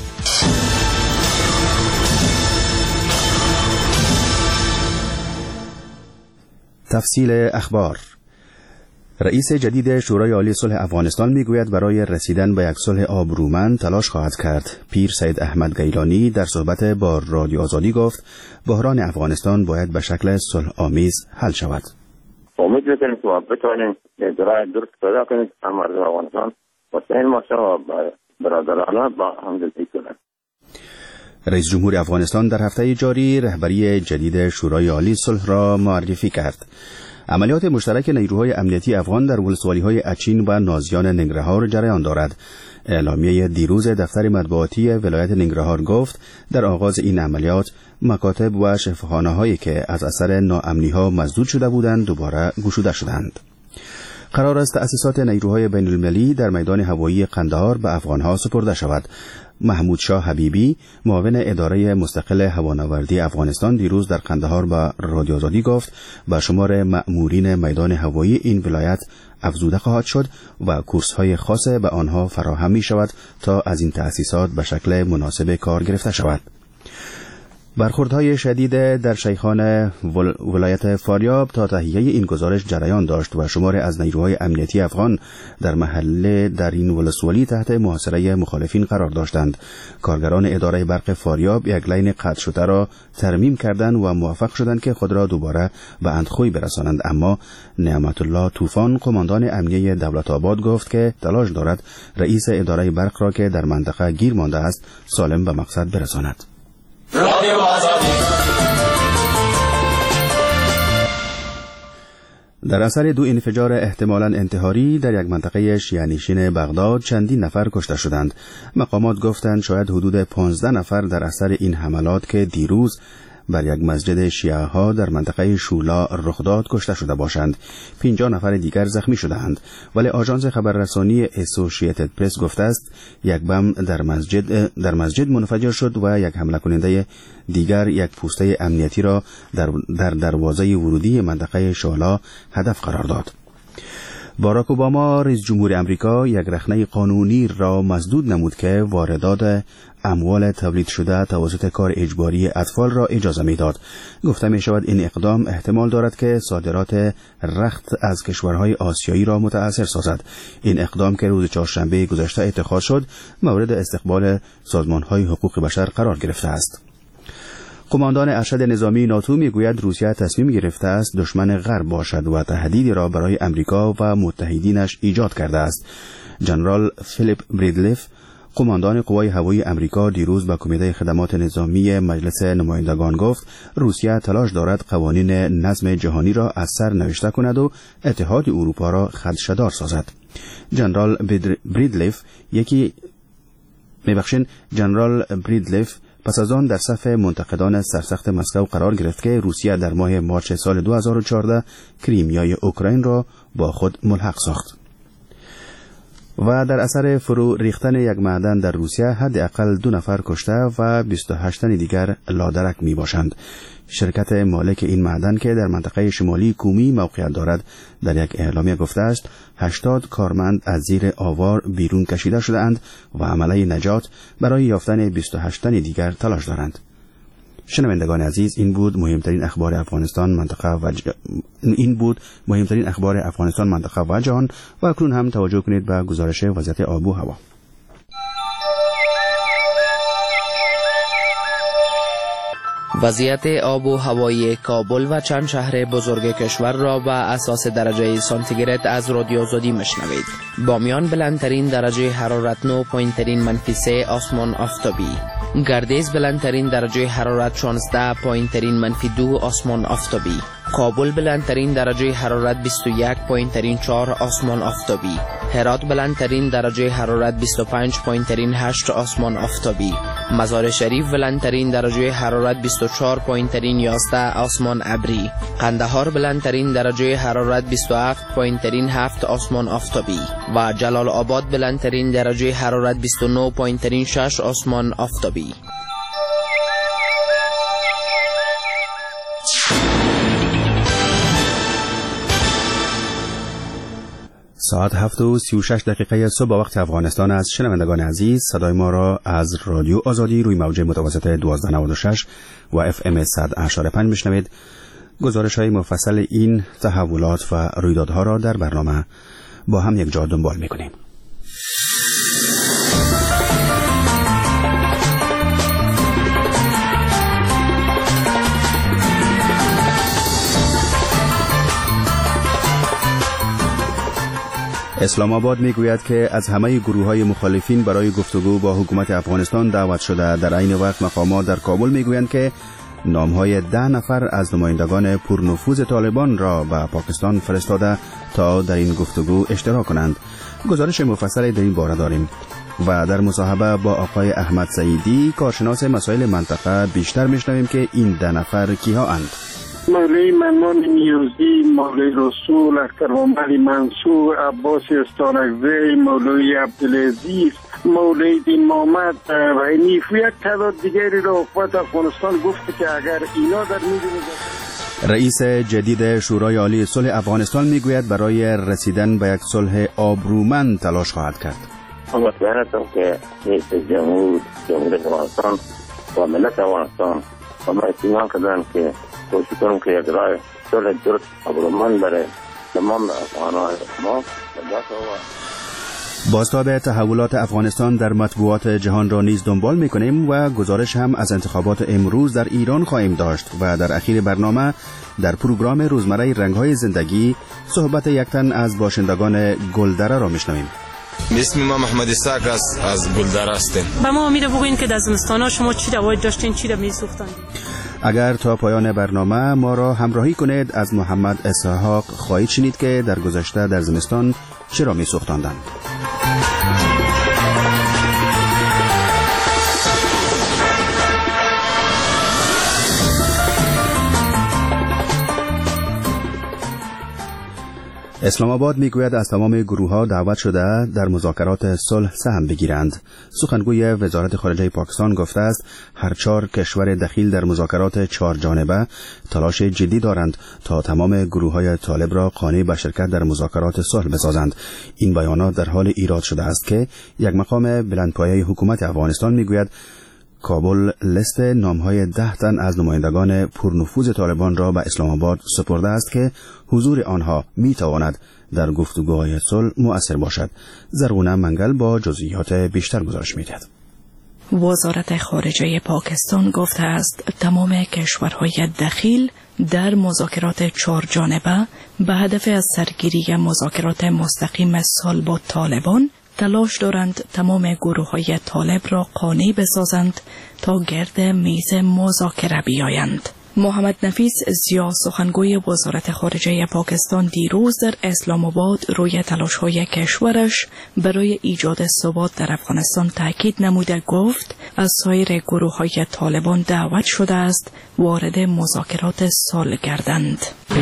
تفصیل اخبار. رئیس جدید شورای عالی صلح افغانستان میگوید برای رسیدن به یک صلح آبرومند تلاش خواهد کرد. پیر سید احمد گیلانی در صحبت با رادیو آزادی گفت بحران افغانستان باید به شکل صلح آمیز حل شود.
امید می‌کنیم که بتوانیم راه درست پیدا کنیم تا مردم افغانستان با سهل ماشه و برادرانه با همدلی کنند.
رئیس جمهور افغانستان در هفته جاری رهبری جدید شورای عالی صلح را معرفی کرد. عملیات مشترک نیروهای امنیتی افغان در ولسوالی‌های اچین و نازیان ننگرهار جریان دارد. اعلامیه دیروز دفتر مطبوعاتی ولایت ننگرهار گفت در آغاز این عملیات مکاتب و شفاخانه‌هایی که از اثر ناامنی‌ها مسدود شده بودند دوباره گشوده شدند. قرار است تأسیسات نیروهای بین‌المللی در میدان هوایی قندهار به افغانها سپرده شود. محمود شاه حبیبی معاون اداره مستقل هوانوردی افغانستان دیروز در قندهار به رادیو آزادی گفت به شمار مأمورین میدان هوایی این ولایت افزوده خواهد شد و کورس‌های خاص به آنها فراهم می شود تا از این تأسیسات به شکل مناسب کار گرفته شود. برخوردهای شدید در شیخان ولایت فاریاب تا تهیه این گزارش جریان داشت و شماری از نیروهای امنیتی افغان در محله در این ولسوالی تحت محاصره مخالفین قرار داشتند. کارگران اداره برق فاریاب یک لین قطع شده را ترمیم کردند و موفق شدند که خود را دوباره به اندخوی برسانند، اما نعمت الله طوفان قماندان امنیه دولت آباد گفت که تلاش دارد رئیس اداره برق را که در منطقه گیر مانده است سالم به مقصد برساند. در اثر 2 انفجار احتمالاً انتحاری در یک منطقه شیعه‌نشین بغداد چندین نفر کشته شدند. مقامات گفتند شاید حدود 15 نفر در اثر این حملات که دیروز بر یک مسجد شیعه ها در منطقه شولا رخ داد کشته شده باشند. 50 نفر دیگر زخمی شدند، ولی آژانس خبررسانی اسوسییتد پرس گفته است یک بم در مسجد منفجر شد و یک حمله کننده دیگر یک پوسته امنیتی را در دروازه ورودی منطقه شولا هدف قرار داد. باراک اوباما رئیس جمهور امریکا یک رخنه قانونی را مسدود نمود که واردات اموال تولید شده توسط کار اجباری اطفال را اجازه میداد. گفته می شود این اقدام احتمال دارد که صادرات رخت از کشورهای آسیایی را متأثر سازد. این اقدام که روز چهارشنبه گذشته اتخاذ شد مورد استقبال سازمانهای حقوق بشر قرار گرفته است. قماندان ارشد نظامی ناتو میگوید روسیه تصمیم گرفته است دشمن غرب باشد و تهدیدی را برای امریکا و متحدینش ایجاد کرده است. جنرال فیلیپ بریدلیف، قماندان قوای هوایی امریکا، دیروز به کمیته خدمات نظامی مجلس نمایندگان گفت روسیه تلاش دارد قوانین نظم جهانی را از سر نوشته کند و اتحاد اروپا را خدشه‌دار سازد. جنرال بریدلیف پس از آن در صف منتقدان سرسخت مسکو قرار گرفت که روسیه در ماه مارچ سال 2014 کریمیای اوکراین را با خود ملحق ساخت. و در اثر فرو ریختن یک معدن در روسیه حداقل 2 نفر کشته و 28 تن دیگر لادرک می باشند. شرکت مالک این معدن که در منطقه شمالی کومی موقعیت دارد در یک اعلامیه گفته است 80 کارمند از زیر آوار بیرون کشیده شده اند و عمله نجات برای یافتن 28 تن دیگر تلاش دارند. شنوندگان عزیز، این بود مهمترین اخبار افغانستان منطقه و جهان و اکنون هم توجه کنید به گزارش وضعیت آب و هوا.
وضعیت آب و هوایی کابل و چند شهر بزرگ کشور را به اساس درجه سانتیگراد از رادیو آزادی مشنوید. بامیان بلندترین درجه حرارت 9، پایینترین -3 آسمان آفتابی. گردیز بلندترین درجه حرارت 16، پایینترین -2 آسمان آفتابی. کابل بلندترین درجه حرارت 21، پایینترین 4 آسمان آفتابی. هرات بلندترین درجه حرارت 25، پایینترین 8 آسمان آفتابی. مزار شریف بلندترین درجه حرارت 24، پایینترین 11 آسمان ابری. قندهار بلندترین درجه حرارت 27، پایینترین 7 آسمان آفتابی و جلال آباد بلندترین درجه حرارت 29، پایینترین 6 آسمان آفتابی.
ساعت 7:36 صبح وقت افغانستان است. شنوندگان عزیز، صدای ما را از رادیو آزادی روی موج متوسط 1296 و FM 100.5 میشنوید. گزارش های مفصل این تحولات و رویدادها را در برنامه با هم یک جا دنبال میکنیم. اسلام آباد میگوید که از همه گروه‌های مخالفین برای گفتگو با حکومت افغانستان دعوت شده. در عین وقت مقامات در کابل میگویند که نام‌های 10 نفر از نمایندگان پرنفوذ طالبان را به پاکستان فرستاده تا در این گفتگو اشتراک کنند. گزارش مفصلی در این باره داریم و در مصاحبه با آقای احمد سعیدی، کارشناس مسائل منطقه، بیشتر میشنویم که این 10 نفر کیها اند.
مولوی منمان نیوزی، مولوی رسول، اختر محمد منصور، عباس استانکزی، مولوی عبدالعزیز، مولوی دین محمد و یک تعداد دیگری را حکومت افغانستان گفته که اگر اینا در می‌بینید.
رئیس جدید شورای عالی صلح افغانستان میگوید برای رسیدن به یک صلح آبرومند تلاش خواهد کرد.
مطمئن هستم که رئیس جمهور افغانستان و ملت افغانستان و من اطمینان کردم که کوشش کنم که یک راه صلح درست آبرومند برای تمام افغانان ما
بازتاب تحولات افغانستان در مطبوعات جهان را نیز دنبال می‌کنیم و گزارش هم از انتخابات امروز در ایران خواهیم داشت و در اخیر برنامه در پروگرام روزمره رنگ‌های زندگی صحبت یک تن از باشندگان گلدره را میشنویم.
اسم ما محمد اسحاق است، از گلدره هستیم.
به ما امید بگوین که در زمستانا شما چی روایت داشتین، چی را میسوختند.
اگر تا پایان برنامه ما را همراهی کنید، از محمد اسحاق خواهید شنید که در گذشته در زمستان چرا میسوختاندند. اسلام آباد میگوید از تمام گروه‌ها دعوت شده در مذاکرات صلح سهم بگیرند. سخنگوی وزارت خارجه پاکستان گفته است هر 4 کشور دخیل در مذاکرات 4 جانبه تلاش جدی دارند تا تمام گروه‌های طالب را قانع به شرکت در مذاکرات صلح بسازند. این بیانات در حال ایراد شده است که یک مقام بلندپایه حکومت افغانستان میگوید کابل لیست نام‌های 10 تن از نمایندگان پرنفوذ طالبان را به اسلام آباد سپرده است که حضور آنها می‌تواند در گفتگوهای صلح مؤثر باشد. زرغونه منگل با جزئیات بیشتر گزارش می‌دهد.
وزارت خارجه پاکستان گفته است تمام کشورهای دخیل در مذاکرات 4 جانبه به هدف از سرگیری مذاکرات مستقیم صلح با طالبان تلاش دارند تمام گروه‌های طالب را قانع بسازند تا گرد میز مذاکره بیایند. محمد نفیس زیا سخنگوی وزارت خارجه پاکستان دیروز در اسلام آباد روی تلاش‌های کشورش برای ایجاد ثبات در افغانستان تاکید نموده گفت از سایر گروه‌های طالبان دعوت شده است وارد مذاکرات صلح گردند.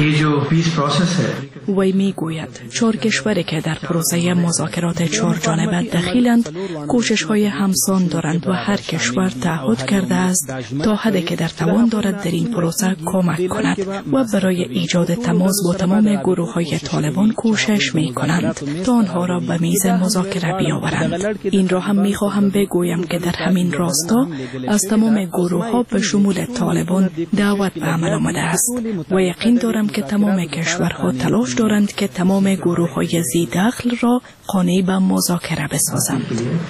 وی میگوید 4 کشوری که در پروسه مذاکرات 4 جانبه دخیلند کوشش‌های همسان دارند و هر کشور تعهد کرده است تا حدی که در توان دارد در این پروسه کمک کند و برای ایجاد تماس با تمام گروه‌های طالبان کوشش می‌کنند تا آنها را به میز مذاکره بیاورند. این را هم می‌خواهم بگویم که در همین راستا از تمام گروه‌ها به شمول طالبان دعوت به عمل آمده است و یقین دارم که تمام کشورها تلاش دارند که تمام گروه‌های ذی دخل را قانع به مذاکره بسازند.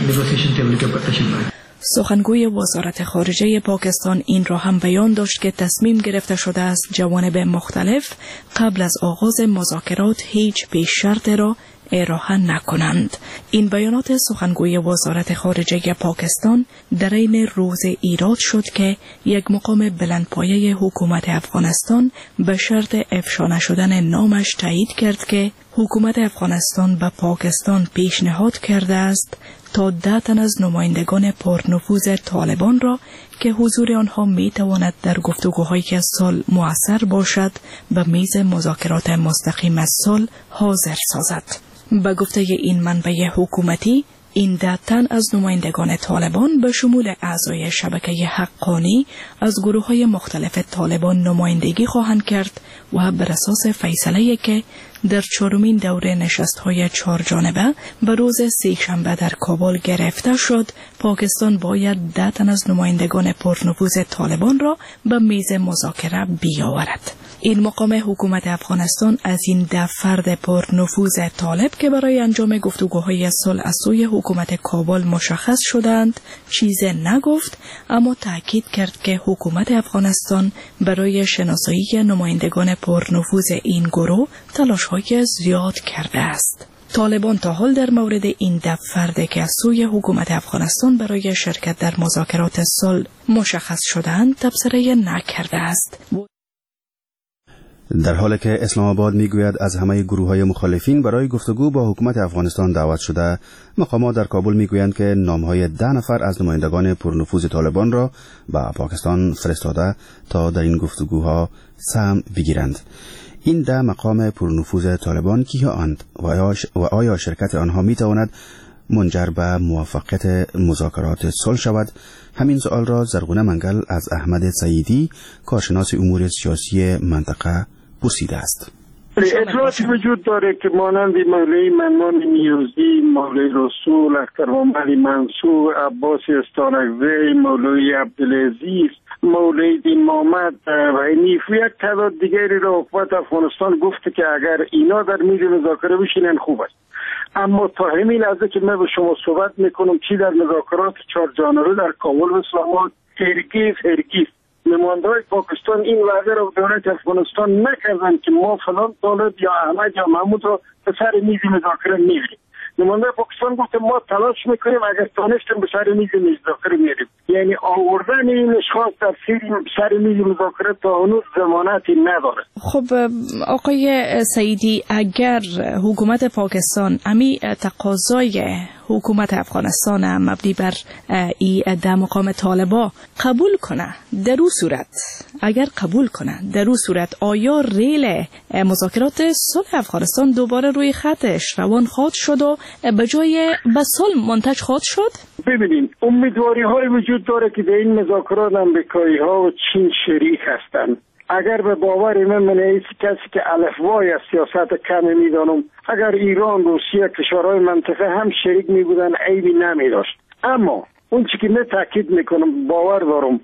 سخنگوی وزارت خارجه پاکستان این را هم بیان داشت که تصمیم گرفته شده است جوانب مختلف قبل از آغاز مذاکرات هیچ پیش شرط را ارائه نکنند. این بیانات سخنگوی وزارت خارجه پاکستان در این روز ایراد شد که یک مقام بلندپایه حکومت افغانستان به شرط افشا نشدن نامش تایید کرد که حکومت افغانستان به پاکستان پیشنهاد کرده است تا 10 تن از نمایندگان پرنفوذ طالبان را که حضور آنها می تواند در گفتگوهای صلح مؤثر باشد به میز مذاکرات مستقیم صلح حاضر سازد. به گفته این منبع حکومتی این 10 تن از نمایندگان طالبان به شمول اعضای شبکه حقانی از گروه‌های مختلف طالبان نمایندگی خواهند کرد و بر اساس فیصله‌ای که در 4مین دوره نشست‌های 4 جانبه به روز 3 شنبه در کابل گرفته شد، پاکستان باید 10 تن از نمایندگان پرنفوذ طالبان را به میز مذاکره بیاورد. این مقام حکومت افغانستان از این 10 فرد پرنفوذ طالب که برای انجام گفتگوهای صلح از سوی حکومت کابل مشخص شدند چیز نگفت، اما تاکید کرد که حکومت افغانستان برای شناسایی نمایندگان پرنفوذ این گروه تلاش‌های زیاد کرده است. طالبان تا حال در مورد این 10 فرد که از سوی حکومت افغانستان برای شرکت در مذاکرات صلح مشخص شدند تبصره نکرده است.
در حالی که اسلام آباد میگوید از همه گروه‌های مخالفین برای گفتگو با حکومت افغانستان دعوت شده، مقامات در کابل میگویند که نام‌های 10 نفر از نمایندگان پرنفوذ طالبان را به پاکستان فرستاده تا در این گفتگوها سهم بگیرند. این 10 مقام پرنفوذ طالبان کیها اند و آیا شرکت آنها میتواند منجر به موفقیت مذاکرات صلح شود؟ همین سوال را زرغونه منگل از احمد سعیدی کارشناس امور سیاسی منطقه پرسیده است.
اطلاعاتی وجود داره که مانند مولوی منمان نیوزی، مولوی رسول، اختر محمد منصور، عباس استانکزی، مولوی عبدالعزیز، مولوی دین محمد و نیفو یک تعداد دیگری را حکومت افغانستان گفته که اگر اینا در میز مذاکره بشینن خوب است. اما تا همین لحظه که من با شما صحبت میکنم چی در مذاکرات 4 جانبه در کابل و اسلام آباد هرگز نماینده‌های پاکستان این وعده را به دولت افغانستان نکردند که ما فلان طالب یا احمد یا محمود را به سر میز مذاکره می‌بریم. نماینده پاکستان گفت ما تلاش میکنیم اگر تانستیم به سر میز مذاکره میریم. یعنی آوردن این اشخاص در سر میز مذاکره تا هنوز ضمانتی نداره.
خب آقای سعیدی، اگر حکومت پاکستان امی تقاضای حکومت افغانستان مبنی بر ای 10 مقام طالبا قبول کنه، در اون صورت اگر قبول کنه در اون صورت آیا ریل مذاکرات صلح افغانستان دوباره روی خطش روان خواهد شد و به جای به صلح منتج خواهد شد؟
ببینید امیدواری های وجود داره که در این مذاکرات امریکایی ها و چین شریک هستند. اگر به باور من کسی که الفبای از سیاست کم میدانم، اگر ایران، روسیه، کشورهای منطقه هم شریک می بودن عیبی نمی داشت. اما اون چی که من تاکید میکنم باور دارم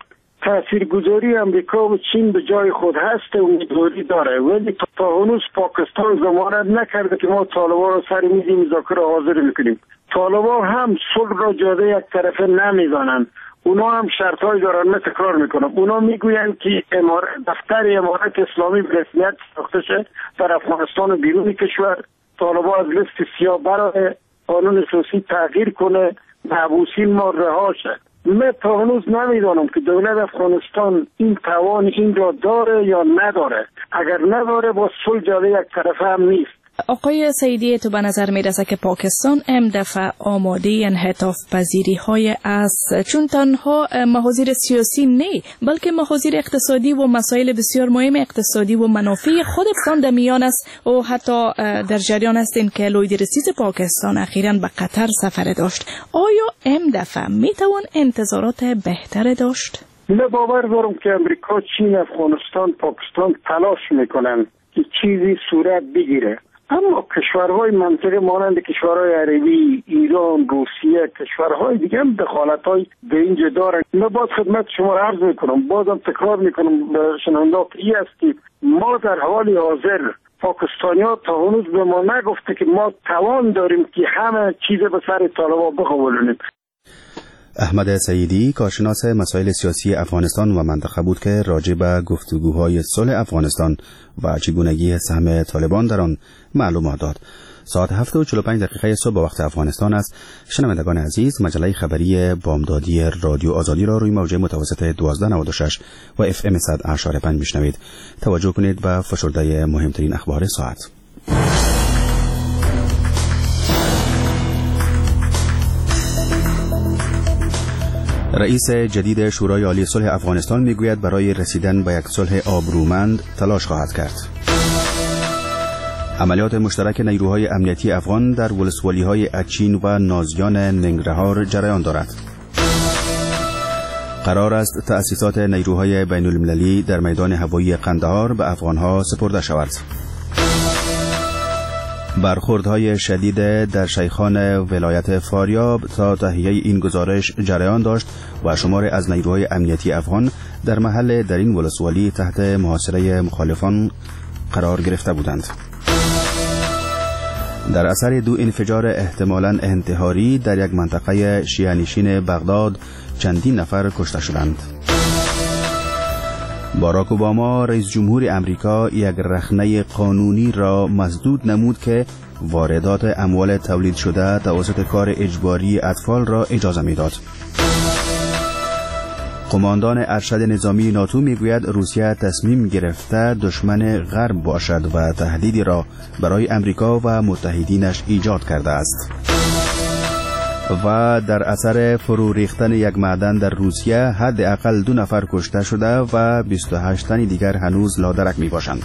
تاثیرگذاری امریکا و چین به جای خود هست و امیدواری داره، ولی تا هنوز پاکستان ضمانت نکرده که ما طالبان را سر میز مذاکره حاضر میکنیم. طالبان هم صلح را جاده یک طرفه نمیزنند، اونا هم شرطهای دارن. من تکرار میکنم، اونا میگویند که دفتر امارت اسلامی به رسمیت ساخته شه در افغانستان و بیرون کشور، طالبان از لیست سیاه برای قانون اساسی تغییر کنه، محبوسین ما رها شه. من تا هنوز نمیدانم که دولت افغانستان این توان این را داره یا نداره. اگر نداره با صلح جاده یک طرفه هم نیست.
آقای سیدی، تو به نظر میرسه که پاکستان ام دفعه آماده انحطاف پذیری های است، چون تنها محاذیر سیاسی نه بلکه محاذیر اقتصادی و مسائل بسیار مهم اقتصادی و منافع خود افغان در میان است و حتی در جریان هستیم که لوی رئیس پاکستان اخیراً به قطر سفر داشت. آیا ام دفعه میتوان انتظارات بهتر داشت؟
من باور دارم که امریکا، چین، افغانستان، پاکستان تلاش میکنن که چیزی صورت بگیره، اما کشورهای منطقه مانند کشورهای عربی، ایران، روسیه، کشورهای دیگه هم دخالت‌های به اینجا دارن. من باز خدمت شما عرض میکنم، بازم تکرار میکنم به شنونده‌ها که است که ما در حال حاضر پاکستانی‌ها تا هنوز به ما نگفته که ما توان داریم که همه چیز به سر طالبان بقبولونیم.
احمد سیدی، کارشناس مسائل سیاسی افغانستان و منطقه بود که راجع به گفتگوهای صلح افغانستان و چگونگی سهم طالبان در آن معلومات داد. ساعت 7:45 صبح به وقت افغانستان است. شنوندگان عزیز، مجله خبری بامدادی رادیو آزادی را روی موج متوسط 1296 و FM 100.5 میشنوید. توجه کنید به فشرده مهمترین اخبار ساعت. رئیس جدید شورای عالی صلح افغانستان میگوید برای رسیدن به یک صلح آبرومند تلاش خواهد کرد. عملیات مشترک نیروهای امنیتی افغان در ولسوالی‌های اچین و نازیان ننگرهار جریان دارد. قرار است تأسیسات نیروهای بین المللی در میدان هوایی قندهار به افغانها سپرده شود. برخوردهای شدید در شیخان ولایت فاریاب تا تهیه این گزارش جریان داشت و شماری از نیروهای امنیتی افغان در محل در این ولسوالی تحت محاصره مخالفان قرار گرفته بودند. در اثر دو انفجار احتمالاً انتحاری در یک منطقه شیعه‌نشین بغداد چندین نفر کشته شدند. باراک اوباما رئیس جمهور امریکا یک رخنه قانونی را مسدود نمود که واردات اموال تولید شده توسط کار اجباری اطفال را اجازه میداد. قماندان ارشد نظامی ناتو میگوید روسیه تصمیم گرفته دشمن غرب باشد و تهدیدی را برای امریکا و متحدینش ایجاد کرده است. و در اثر فرو ریختن یک معدن در روسیه حداقل 2 نفر کشته شده و 28 تن دیگر هنوز لادرک می باشند.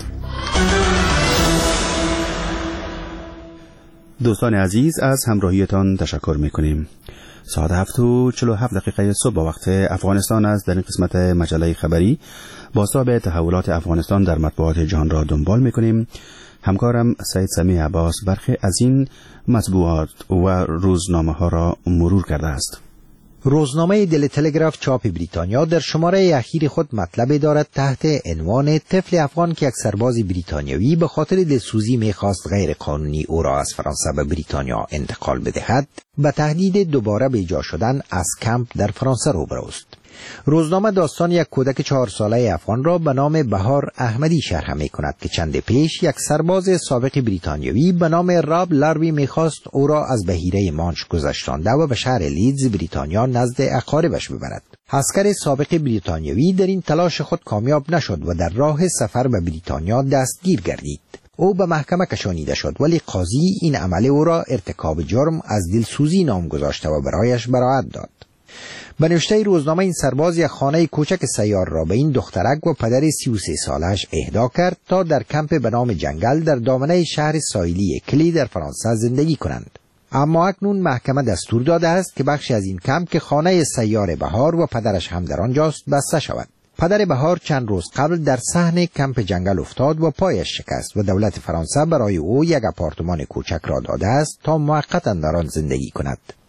دوستان عزیز، از همراهیتان تشکر می کنیم. ساعت 7:47 صبح با وقت افغانستان است. در این قسمت مجله خبری بازتاب تحولات افغانستان در مطبوعات جهان را دنبال می کنیم. همکارم سید سمیع عباس برخی از این مطبوعات و روزنامه ها را مرور کرده است.
روزنامه دلی تلگراف چاپ بریتانیا در شماره اخیر خود مطلب دارد تحت عنوان طفل افغان که یک سرباز بریتانیایی به خاطر دلسوزی می‌خواست غیر قانونی او را از فرانسه به بریتانیا انتقال بدهد، به تهدید دوباره به جا شدن از کمپ در فرانسه روبروست. روزنامه داستان یک کودک 4 ساله افغان را به نام بهار احمدی شرح می کند که چند پیش یک سرباز سابق بریتانیایی به نام راب لاروی می‌خواست او را از بحیره مانچ گذشتانده و به شهر لیدز بریتانیا نزد اقاربش ببرد. عسکر سابق بریتانیایی در این تلاش خود کامیاب نشد و در راه سفر به بریتانیا دستگیر گردید. او به محکمه کشانیده شد، ولی قاضی این عمل او را ارتکاب جرم از دلسوزی نام گذاشته و برایش براءت داد. به نوشته روزنامه این سرباز یک خانه کوچک سیار را به این دخترک و پدر 33 سالش اهدا کرد تا در کمپ به نام جنگل در دامنه شهر ساحلی کلی در فرانسه زندگی کنند. اما اکنون محکمه دستور داده است که بخشی از این کمپ که خانه سیار بهار و پدرش هم در آنجاست بسته شود. پدر بهار چند روز قبل در صحن کمپ جنگل افتاد و پایش شکست و دولت فرانسه برای او یک آپارتمان کوچک را داده است تا موقتا در آن زندگی کند.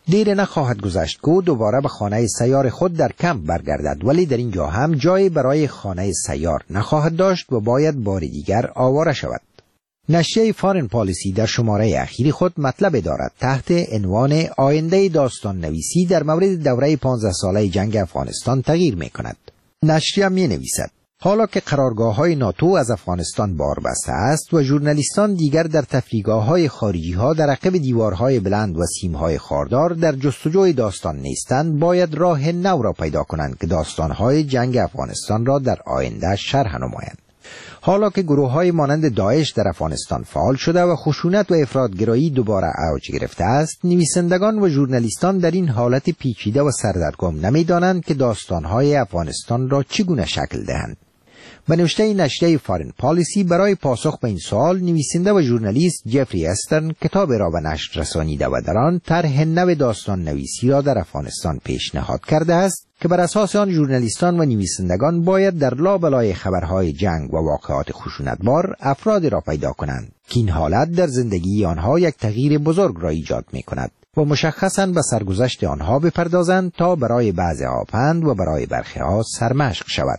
دیر نخواهد گذشت که دوباره به خانه سیار خود در کمپ برگردد، ولی در اینجا هم جایی برای خانه سیار نخواهد داشت و باید بار دیگر آواره شود. نشریه فارن پالیسی در شماره اخیر خود مطلب دارد تحت عنوان آینده داستان نویسی در مورد دوره 15 ساله جنگ افغانستان تغییر می کند. نشریه می نویسد حالا که قرارگاه‌های ناتو از افغانستان بار بسته است و ژورنالیستان دیگر در تفریحگاه‌های خارجی‌ها در عقب دیوارهای بلند و سیم‌های خاردار در جستجوی داستان نیستند، باید راه نو را پیدا کنند که داستان‌های جنگ افغانستان را در آینده شرح نمایند. حالا که گروه‌های مانند داعش در افغانستان فعال شده و خشونت و افراطگرایی دوباره اوج گرفته است، نویسندگان و ژورنالیستان در این حالت پیچیده و سردرگم نمی‌دانند که داستان‌های افغانستان را چگونه شکل دهند. به نوشته نشریه فارن پالیسی برای پاسخ به این سوال، نویسنده و ژورنالیست جفری استرن کتاب را به نشر رسانیده و در آن طرح نو داستان نویسی را در افغانستان پیشنهاد کرده است که بر اساس آن ژورنالیستان و نویسندگان باید در لابلای خبرهای جنگ و واقعات خشونتبار افرادی را پیدا کنند که این حالت در زندگی آنها یک تغییر بزرگ را ایجاد می کند و مشخصاً به سرگذشت آنها بپردازند تا برای بعضی ها پند و برای برخی ها سرمشق شود.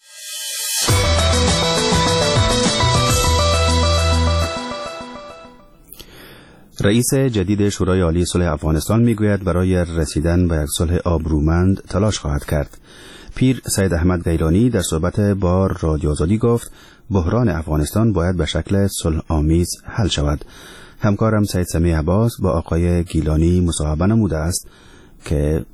رئیس جدید شورای عالی صلح افغانستان میگوید برای رسیدن به یک صلح آبرومند تلاش خواهد کرد. پیر سید احمد گیلانی در صحبت با رادیو آزادی گفت بحران افغانستان باید به شکل صلح آمیز حل شود. همکارم سید سمیع عباس با آقای گیلانی مصاحبه نموده است که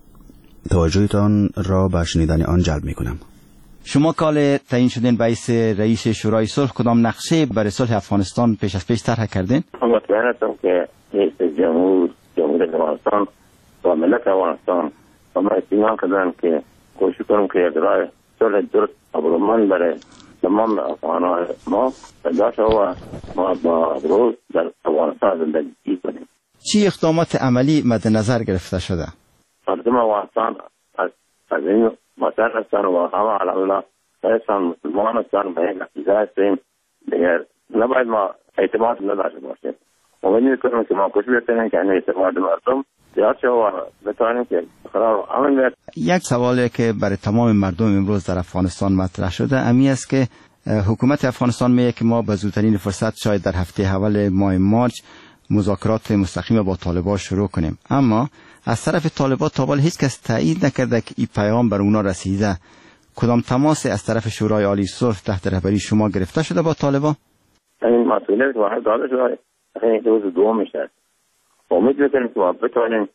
توجهتان را به شنیدن آن جلب میکنم.
شما کال تعیین شدین رئیس شورای صلح، کدام نقشه برای صلح افغانستان پیش از پیش طرح کردین؟
مطمئن هستم که رئیس جمهور افغانستان و ملت افغانستان و ما اطمینان کردن که کوشش کنم که یک راه صلح درست آبرومند برای تمام افغانان ما پیدا شود و ما با روز در افغانستان زندگی کنیم.
چی اقدامات عملی مد نظر گرفته شده؟
مردم افغانستان از این مطمئن هستن و همه الحمدلله هستن مسلمان هستن به یک عقیده هستیم دیگر نباید ما اعتماد نداشته باشیم. امید میکنم که ما کوشش بکنیم که این اعتماد مردم زیاد شد و بتوانیم که قرار امن بیاد.
یک سوالی که برای تمام مردم امروز در افغانستان مطرح شده امی است که حکومت افغانستان میگه که ما به زودترین فرصت شاید در هفته اول ماه مارچ مذاکرات مستقیم با طالبان شروع کنیم، اما از طرف طالبان تا حال هیچ کس تایید نکرده که این پیام بر اونا رسیده. کدام تماس از طرف شورای عالی صلح تحت رهبری شما گرفته شده با طالبان؟
این مسئولیت واحد داده شده، این روز دوم میشه. امید میکنیم که ما بتوانیم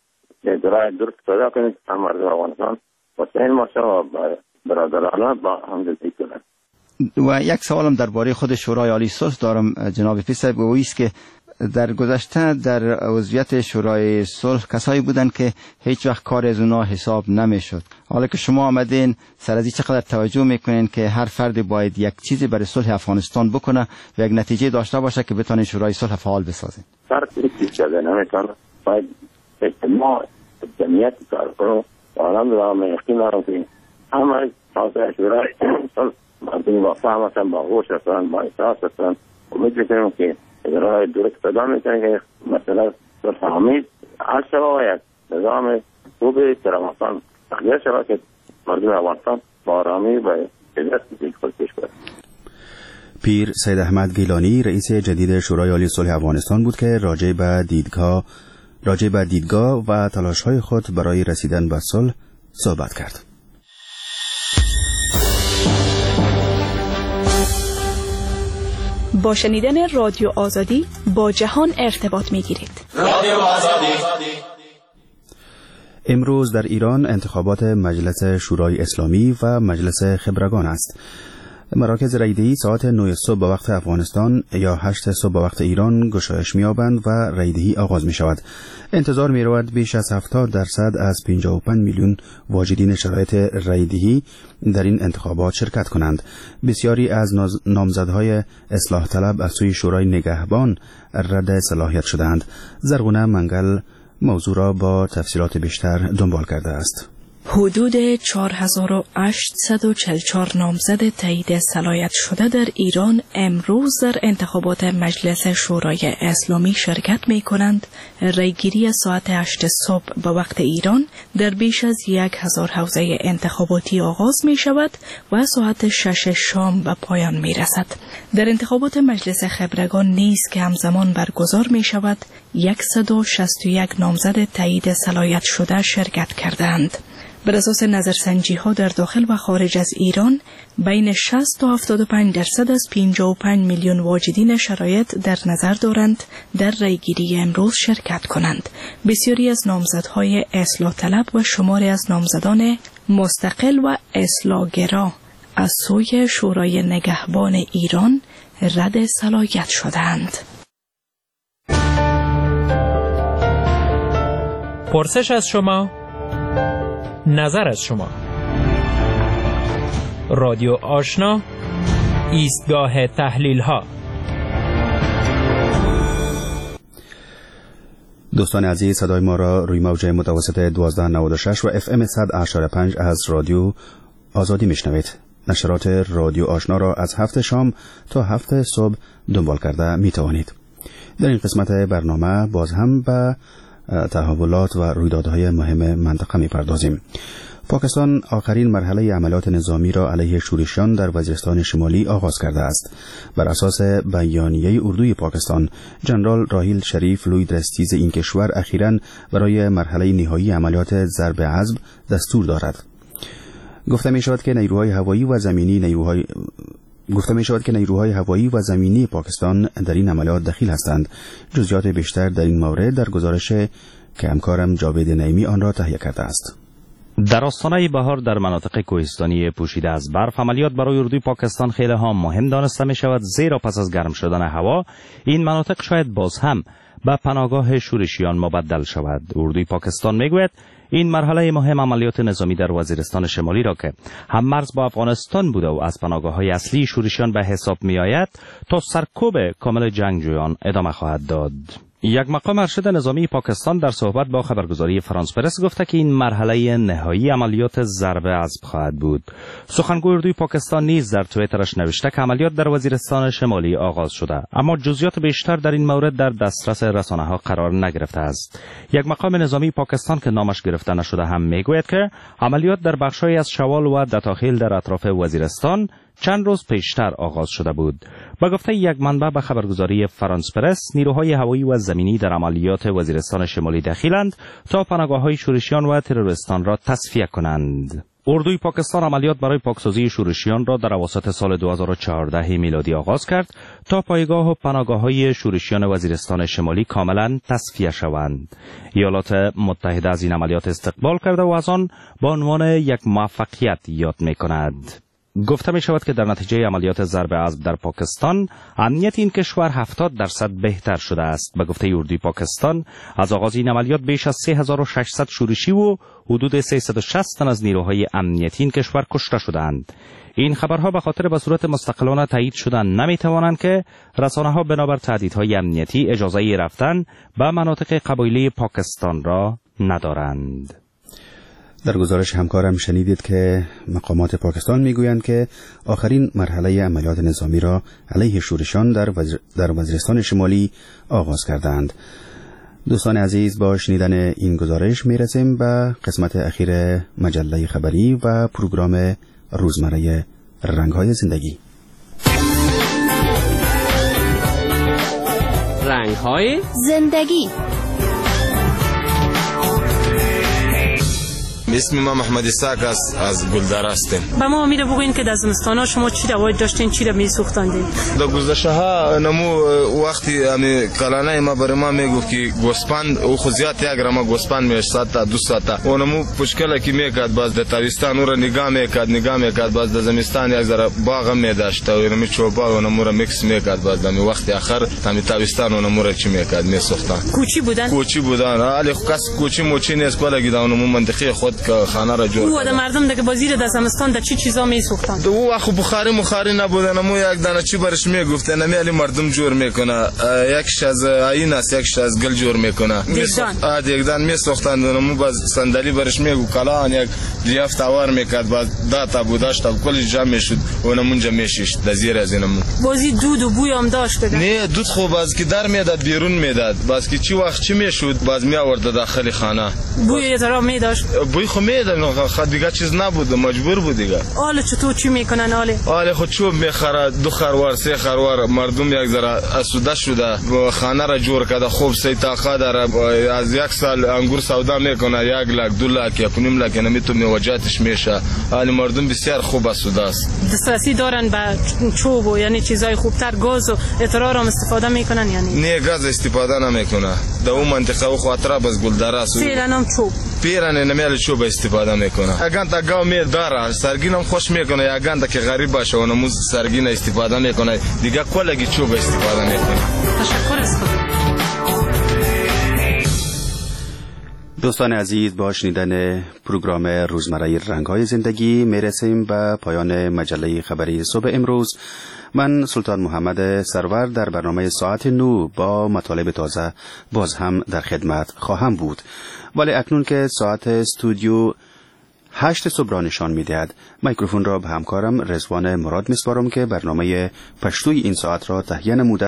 راه درست پیدا کنیم که مردم افغانستان و این ماشا برادرانه با هم زندگی کنند.
و یک سوالم درباره خود شورای عالی صلح دارم جناب پیسب، و است که در گذشته در عضویت شورای صلح کسایی بودند که هیچ وقت کار از اونا حساب نمیشد. حالا که شما آمدین سر از این چقدر توجه میکنین که هر فرد باید یک چیزی برای صلح افغانستان بکنه و یک نتیجه داشته باشه که بتونه شورای صلح فعال بسازه؟
فرد چیزی شده نمیتونه، باید اجتماع جمعیت کار کنه و الحمدلله من یقین دارم که همه تاسع شورای صلح مردم با فهم هستن، با هوش هستن، با احساس هستن. امید میکنم که راه درست پیدا میکنه که مثلا صلح آمیز حل شود و یک نظام خوبی در افغانستان تغییر شود که مردم افغانستان با آرامی و عزت زندگی خود پیش برد.
پیر سید احمد گیلانی رئیس جدید شورای عالی صلح افغانستان بود که راجع به دیدگاه و تلاش‌های خود برای رسیدن به صلح صحبت کرد.
با شنیدن رادیو آزادی با جهان ارتباط می‌گیرید.
رادیو آزادی.
امروز در ایران انتخابات مجلس شورای اسلامی و مجلس خبرگان است. مراکز رایدهی ساعت 9 صبح به وقت افغانستان یا 8 صبح به وقت ایران گشایش می‌یابند و رایدهی آغاز می‌شود. انتظار می‌رود بیش از 70% از 55 میلیون واجدین شرایط رایدهی در این انتخابات شرکت کنند. بسیاری از نامزدهای اصلاح طلب از سوی شورای نگهبان رد صلاحیت شدند. زرغونه منگل موضوع را با تفصیلات بیشتر دنبال کرده است.
حدود 4844 نامزد تایید صلاحیت شده در ایران امروز در انتخابات مجلس شورای اسلامی شرکت می کنند. رایگیری ساعت 8 صبح به وقت ایران در بیش از 1000 حوزه انتخاباتی آغاز می شود و ساعت 6 شام به پایان می رسد. در انتخابات مجلس خبرگان نیز که همزمان برگزار می شود 161 نامزد تایید صلاحیت شده شرکت کردند. بر اساس نظرسنجی ها در داخل و خارج از ایران بین 60 تا 75% از 55 میلیون واجدین شرایط در نظر دارند در رایگیری امروز شرکت کنند. بسیاری از نامزدهای اصلاح طلب و شماری از نامزدان مستقل و اصلاحگرا از سوی شورای نگهبان ایران رد صلاحیت شدند.
پرسش از شما، نظر از شما. رادیو آشنا، ایستگاه تحلیل ها.
دوستان عزیز، صدای ما را روی موج متوسط 1296 و FM 100.5 از رادیو آزادی میشنوید. نشرات رادیو آشنا را از 7 شام تا 7 صبح دنبال کرده می توانید. در این قسمت برنامه باز هم به تحولات و رویدادهای مهم منطقه می پردازیم. پاکستان آخرین مرحله عملیات نظامی را علیه شورشیان در وزیرستان شمالی آغاز کرده است. بر اساس بیانیه اردوی پاکستان، جنرال راحیل شریف لوی درستیز این کشور اخیراً برای مرحله نهایی عملیات ضرب عضب دستور دارد. گفته می شود که نیروهای هوایی و زمینی پاکستان در این عملیات دخیل هستند. جزئیات بیشتر در این مورد در گزارش که همکارم جاوید نعیمی آن را تهیه کرده است.
در آستانه بهار در مناطق کوهستانی پوشیده از برف عملیات برای اردوی پاکستان خیلی هم مهم دانسته می شود، زیرا پس از گرم شدن هوا این مناطق شاید باز هم به پناهگاه شورشیان مبدل شود. اردوی پاکستان می گوید این مرحله مهم عملیات نظامی در وزیرستان شمالی را که هم مرز با افغانستان بوده و از پناهگاه‌های اصلی شورشیان به حساب می آید تا سرکوب کامل جنگجویان ادامه خواهد داد. یک مقام ارشد نظامی پاکستان در صحبت با خبرگزاری فرانس پرس گفته که این مرحله نهایی عملیات ضرب عضب خواهد بود. سخنگوی اردوی پاکستان نیز در توییترش نوشته که عملیات در وزیرستان شمالی آغاز شده، اما جزئیات بیشتر در این مورد در دسترس رسانه‌ها قرار نگرفته است. یک مقام نظامی پاکستان که نامش گرفته نشده هم میگوید که عملیات در بخش‌های از شوال و دتاخیل در اطراف وزیرستان چند روز پیشتر آغاز شده بود. با گفته یک منبع به خبرگزاری فرانس پرس، نیروهای هوایی و زمینی در عملیات وزیرستان شمالی دخیلند تا پناهگاه‌های شورشیان و تروریستان را تصفیه کنند. اردوی پاکستان عملیات برای پاکسازی شورشیان را در اواسط سال 2014 میلادی آغاز کرد تا پایگاه و پناهگاه‌های شورشیان وزیرستان شمالی کاملا تصفیه شوند. ایالات متحده از این عملیات استقبال کرده و از آن به عنوان یک موفقیت یاد می‌کند. گفته می شود که در نتیجه عملیات ضرب عضب در پاکستان امنیت این کشور 70% بهتر شده است. به گفته اردوی پاکستان از آغاز این عملیات بیش از 3600 شورشی و حدود 360 تن از نیروهای امنیتی این کشور کشته شدند. این خبرها به خاطر به صورت مستقلانه تایید شدن نمی توانند که رسانه‌ها بنابر تهدیدهای امنیتی اجازه رفتن به مناطق قبایلی پاکستان را ندارند.
در گزارش همکارم شنیدید که مقامات پاکستان میگویند که آخرین مرحله عملیات نظامی را علیه شورشیان در وزیرستان شمالی آغاز کردند. دوستان عزیز، با شنیدن این گزارش میرسیم به قسمت اخیر مجله خبری و پروگرام روزمره رنگ‌های زندگی.
رنگ‌های زندگی.
اسم من محمد اسحاق است، از گلدره هستم.
به ما میره بگوین که در زمستانا شما چی رواج داشتین، چی را میسوختاندین؟
در گذشته ها نمو وقتی کلانه ما برای ما میگفت که گوسپند او خو زیات یک رما گوسپند میش ساعت تا 2 ساعت و نمو پشکل کی میکرد باز د تاویستان رو نگاه میکرد باز د زمستان یک ذره باغ می داشت و نمو چوبا و نمو را میکس میکرد باز د وقت اخر تام تاویستان و نمو را چی میکرد میسوختن.
کوچی بودن
علی کس کوچی موچی نیست کولا گیدان نمو منطقه خود که خانه را جور
کرد. مردم دیگه بازی در زمستان در چی چیزا میسوختن؟
او اخو بخاری نبودن، مو یک دانه چی برش میگفتن، نمیالی مردم جور میکنه، یکیش از این است، یکیش از گل جور میکنه. دیگدان میسوختن، مو باز صندلی برش میگو کلان یک لیافت آوار میکرد، باز داتا بوداشت کلی جمع میشد و اونمونجا میشیشت در زیر از اینمون.
بازی دود و بوی هم داشت دیگه.
نه دود خوب باز که در میداد بیرون میداد، باز که چی وقت چی میشد باز می آورد داخل خانه.
بوی یه ذره میداشت.
بوی خو میداد، خود دیگه چیز نبود، مجبور بود دیگه.
حالا چطور چی میکنن حالا
خود چوب میخره، 2 خروار 3 خروار، مردم یک ذره اسوده شده، خانه را جور کرده، خوب سی طاقه داره، از 1 سال انگور سودا میکنه، 1 لک 2 لک 1.5 لک نمیتونه وجاتش میشه. حال مردم بسیار خوب اسوده است.
دسترسی دارن به چوب و یعنی چیزای خوبتر، گاز و اطرار هم استفاده میکنن یعنی؟
نه گاز استفاده نمیکنه. در اون منطقه و خاطره بس گلدره است.
پیرانم چوب.
پیرانه نمیال چوب استفاده میکنه. اگر تا گاو می داره، سرگینم خوش میکنه، اگر که غریب باشه اونم سرگین استفاده میکنه، دیگه کلگی چوب استفاده میکنه.
تشکر از خود.
دوستان عزیز، با شنیدن پروگرام روزمره رنگ‌های زندگی میرسیم به پایان مجله خبری صبح امروز. من سلطان محمد سرور در برنامه ساعت 9 با مطالب تازه باز هم در خدمت خواهم بود. ولی اکنون که ساعت استودیو 8 صبح را نشان می‌دهد، میکروفون را به همکارم رضوان مراد می‌سپارم که برنامه پشتوی این ساعت را تهیه نموده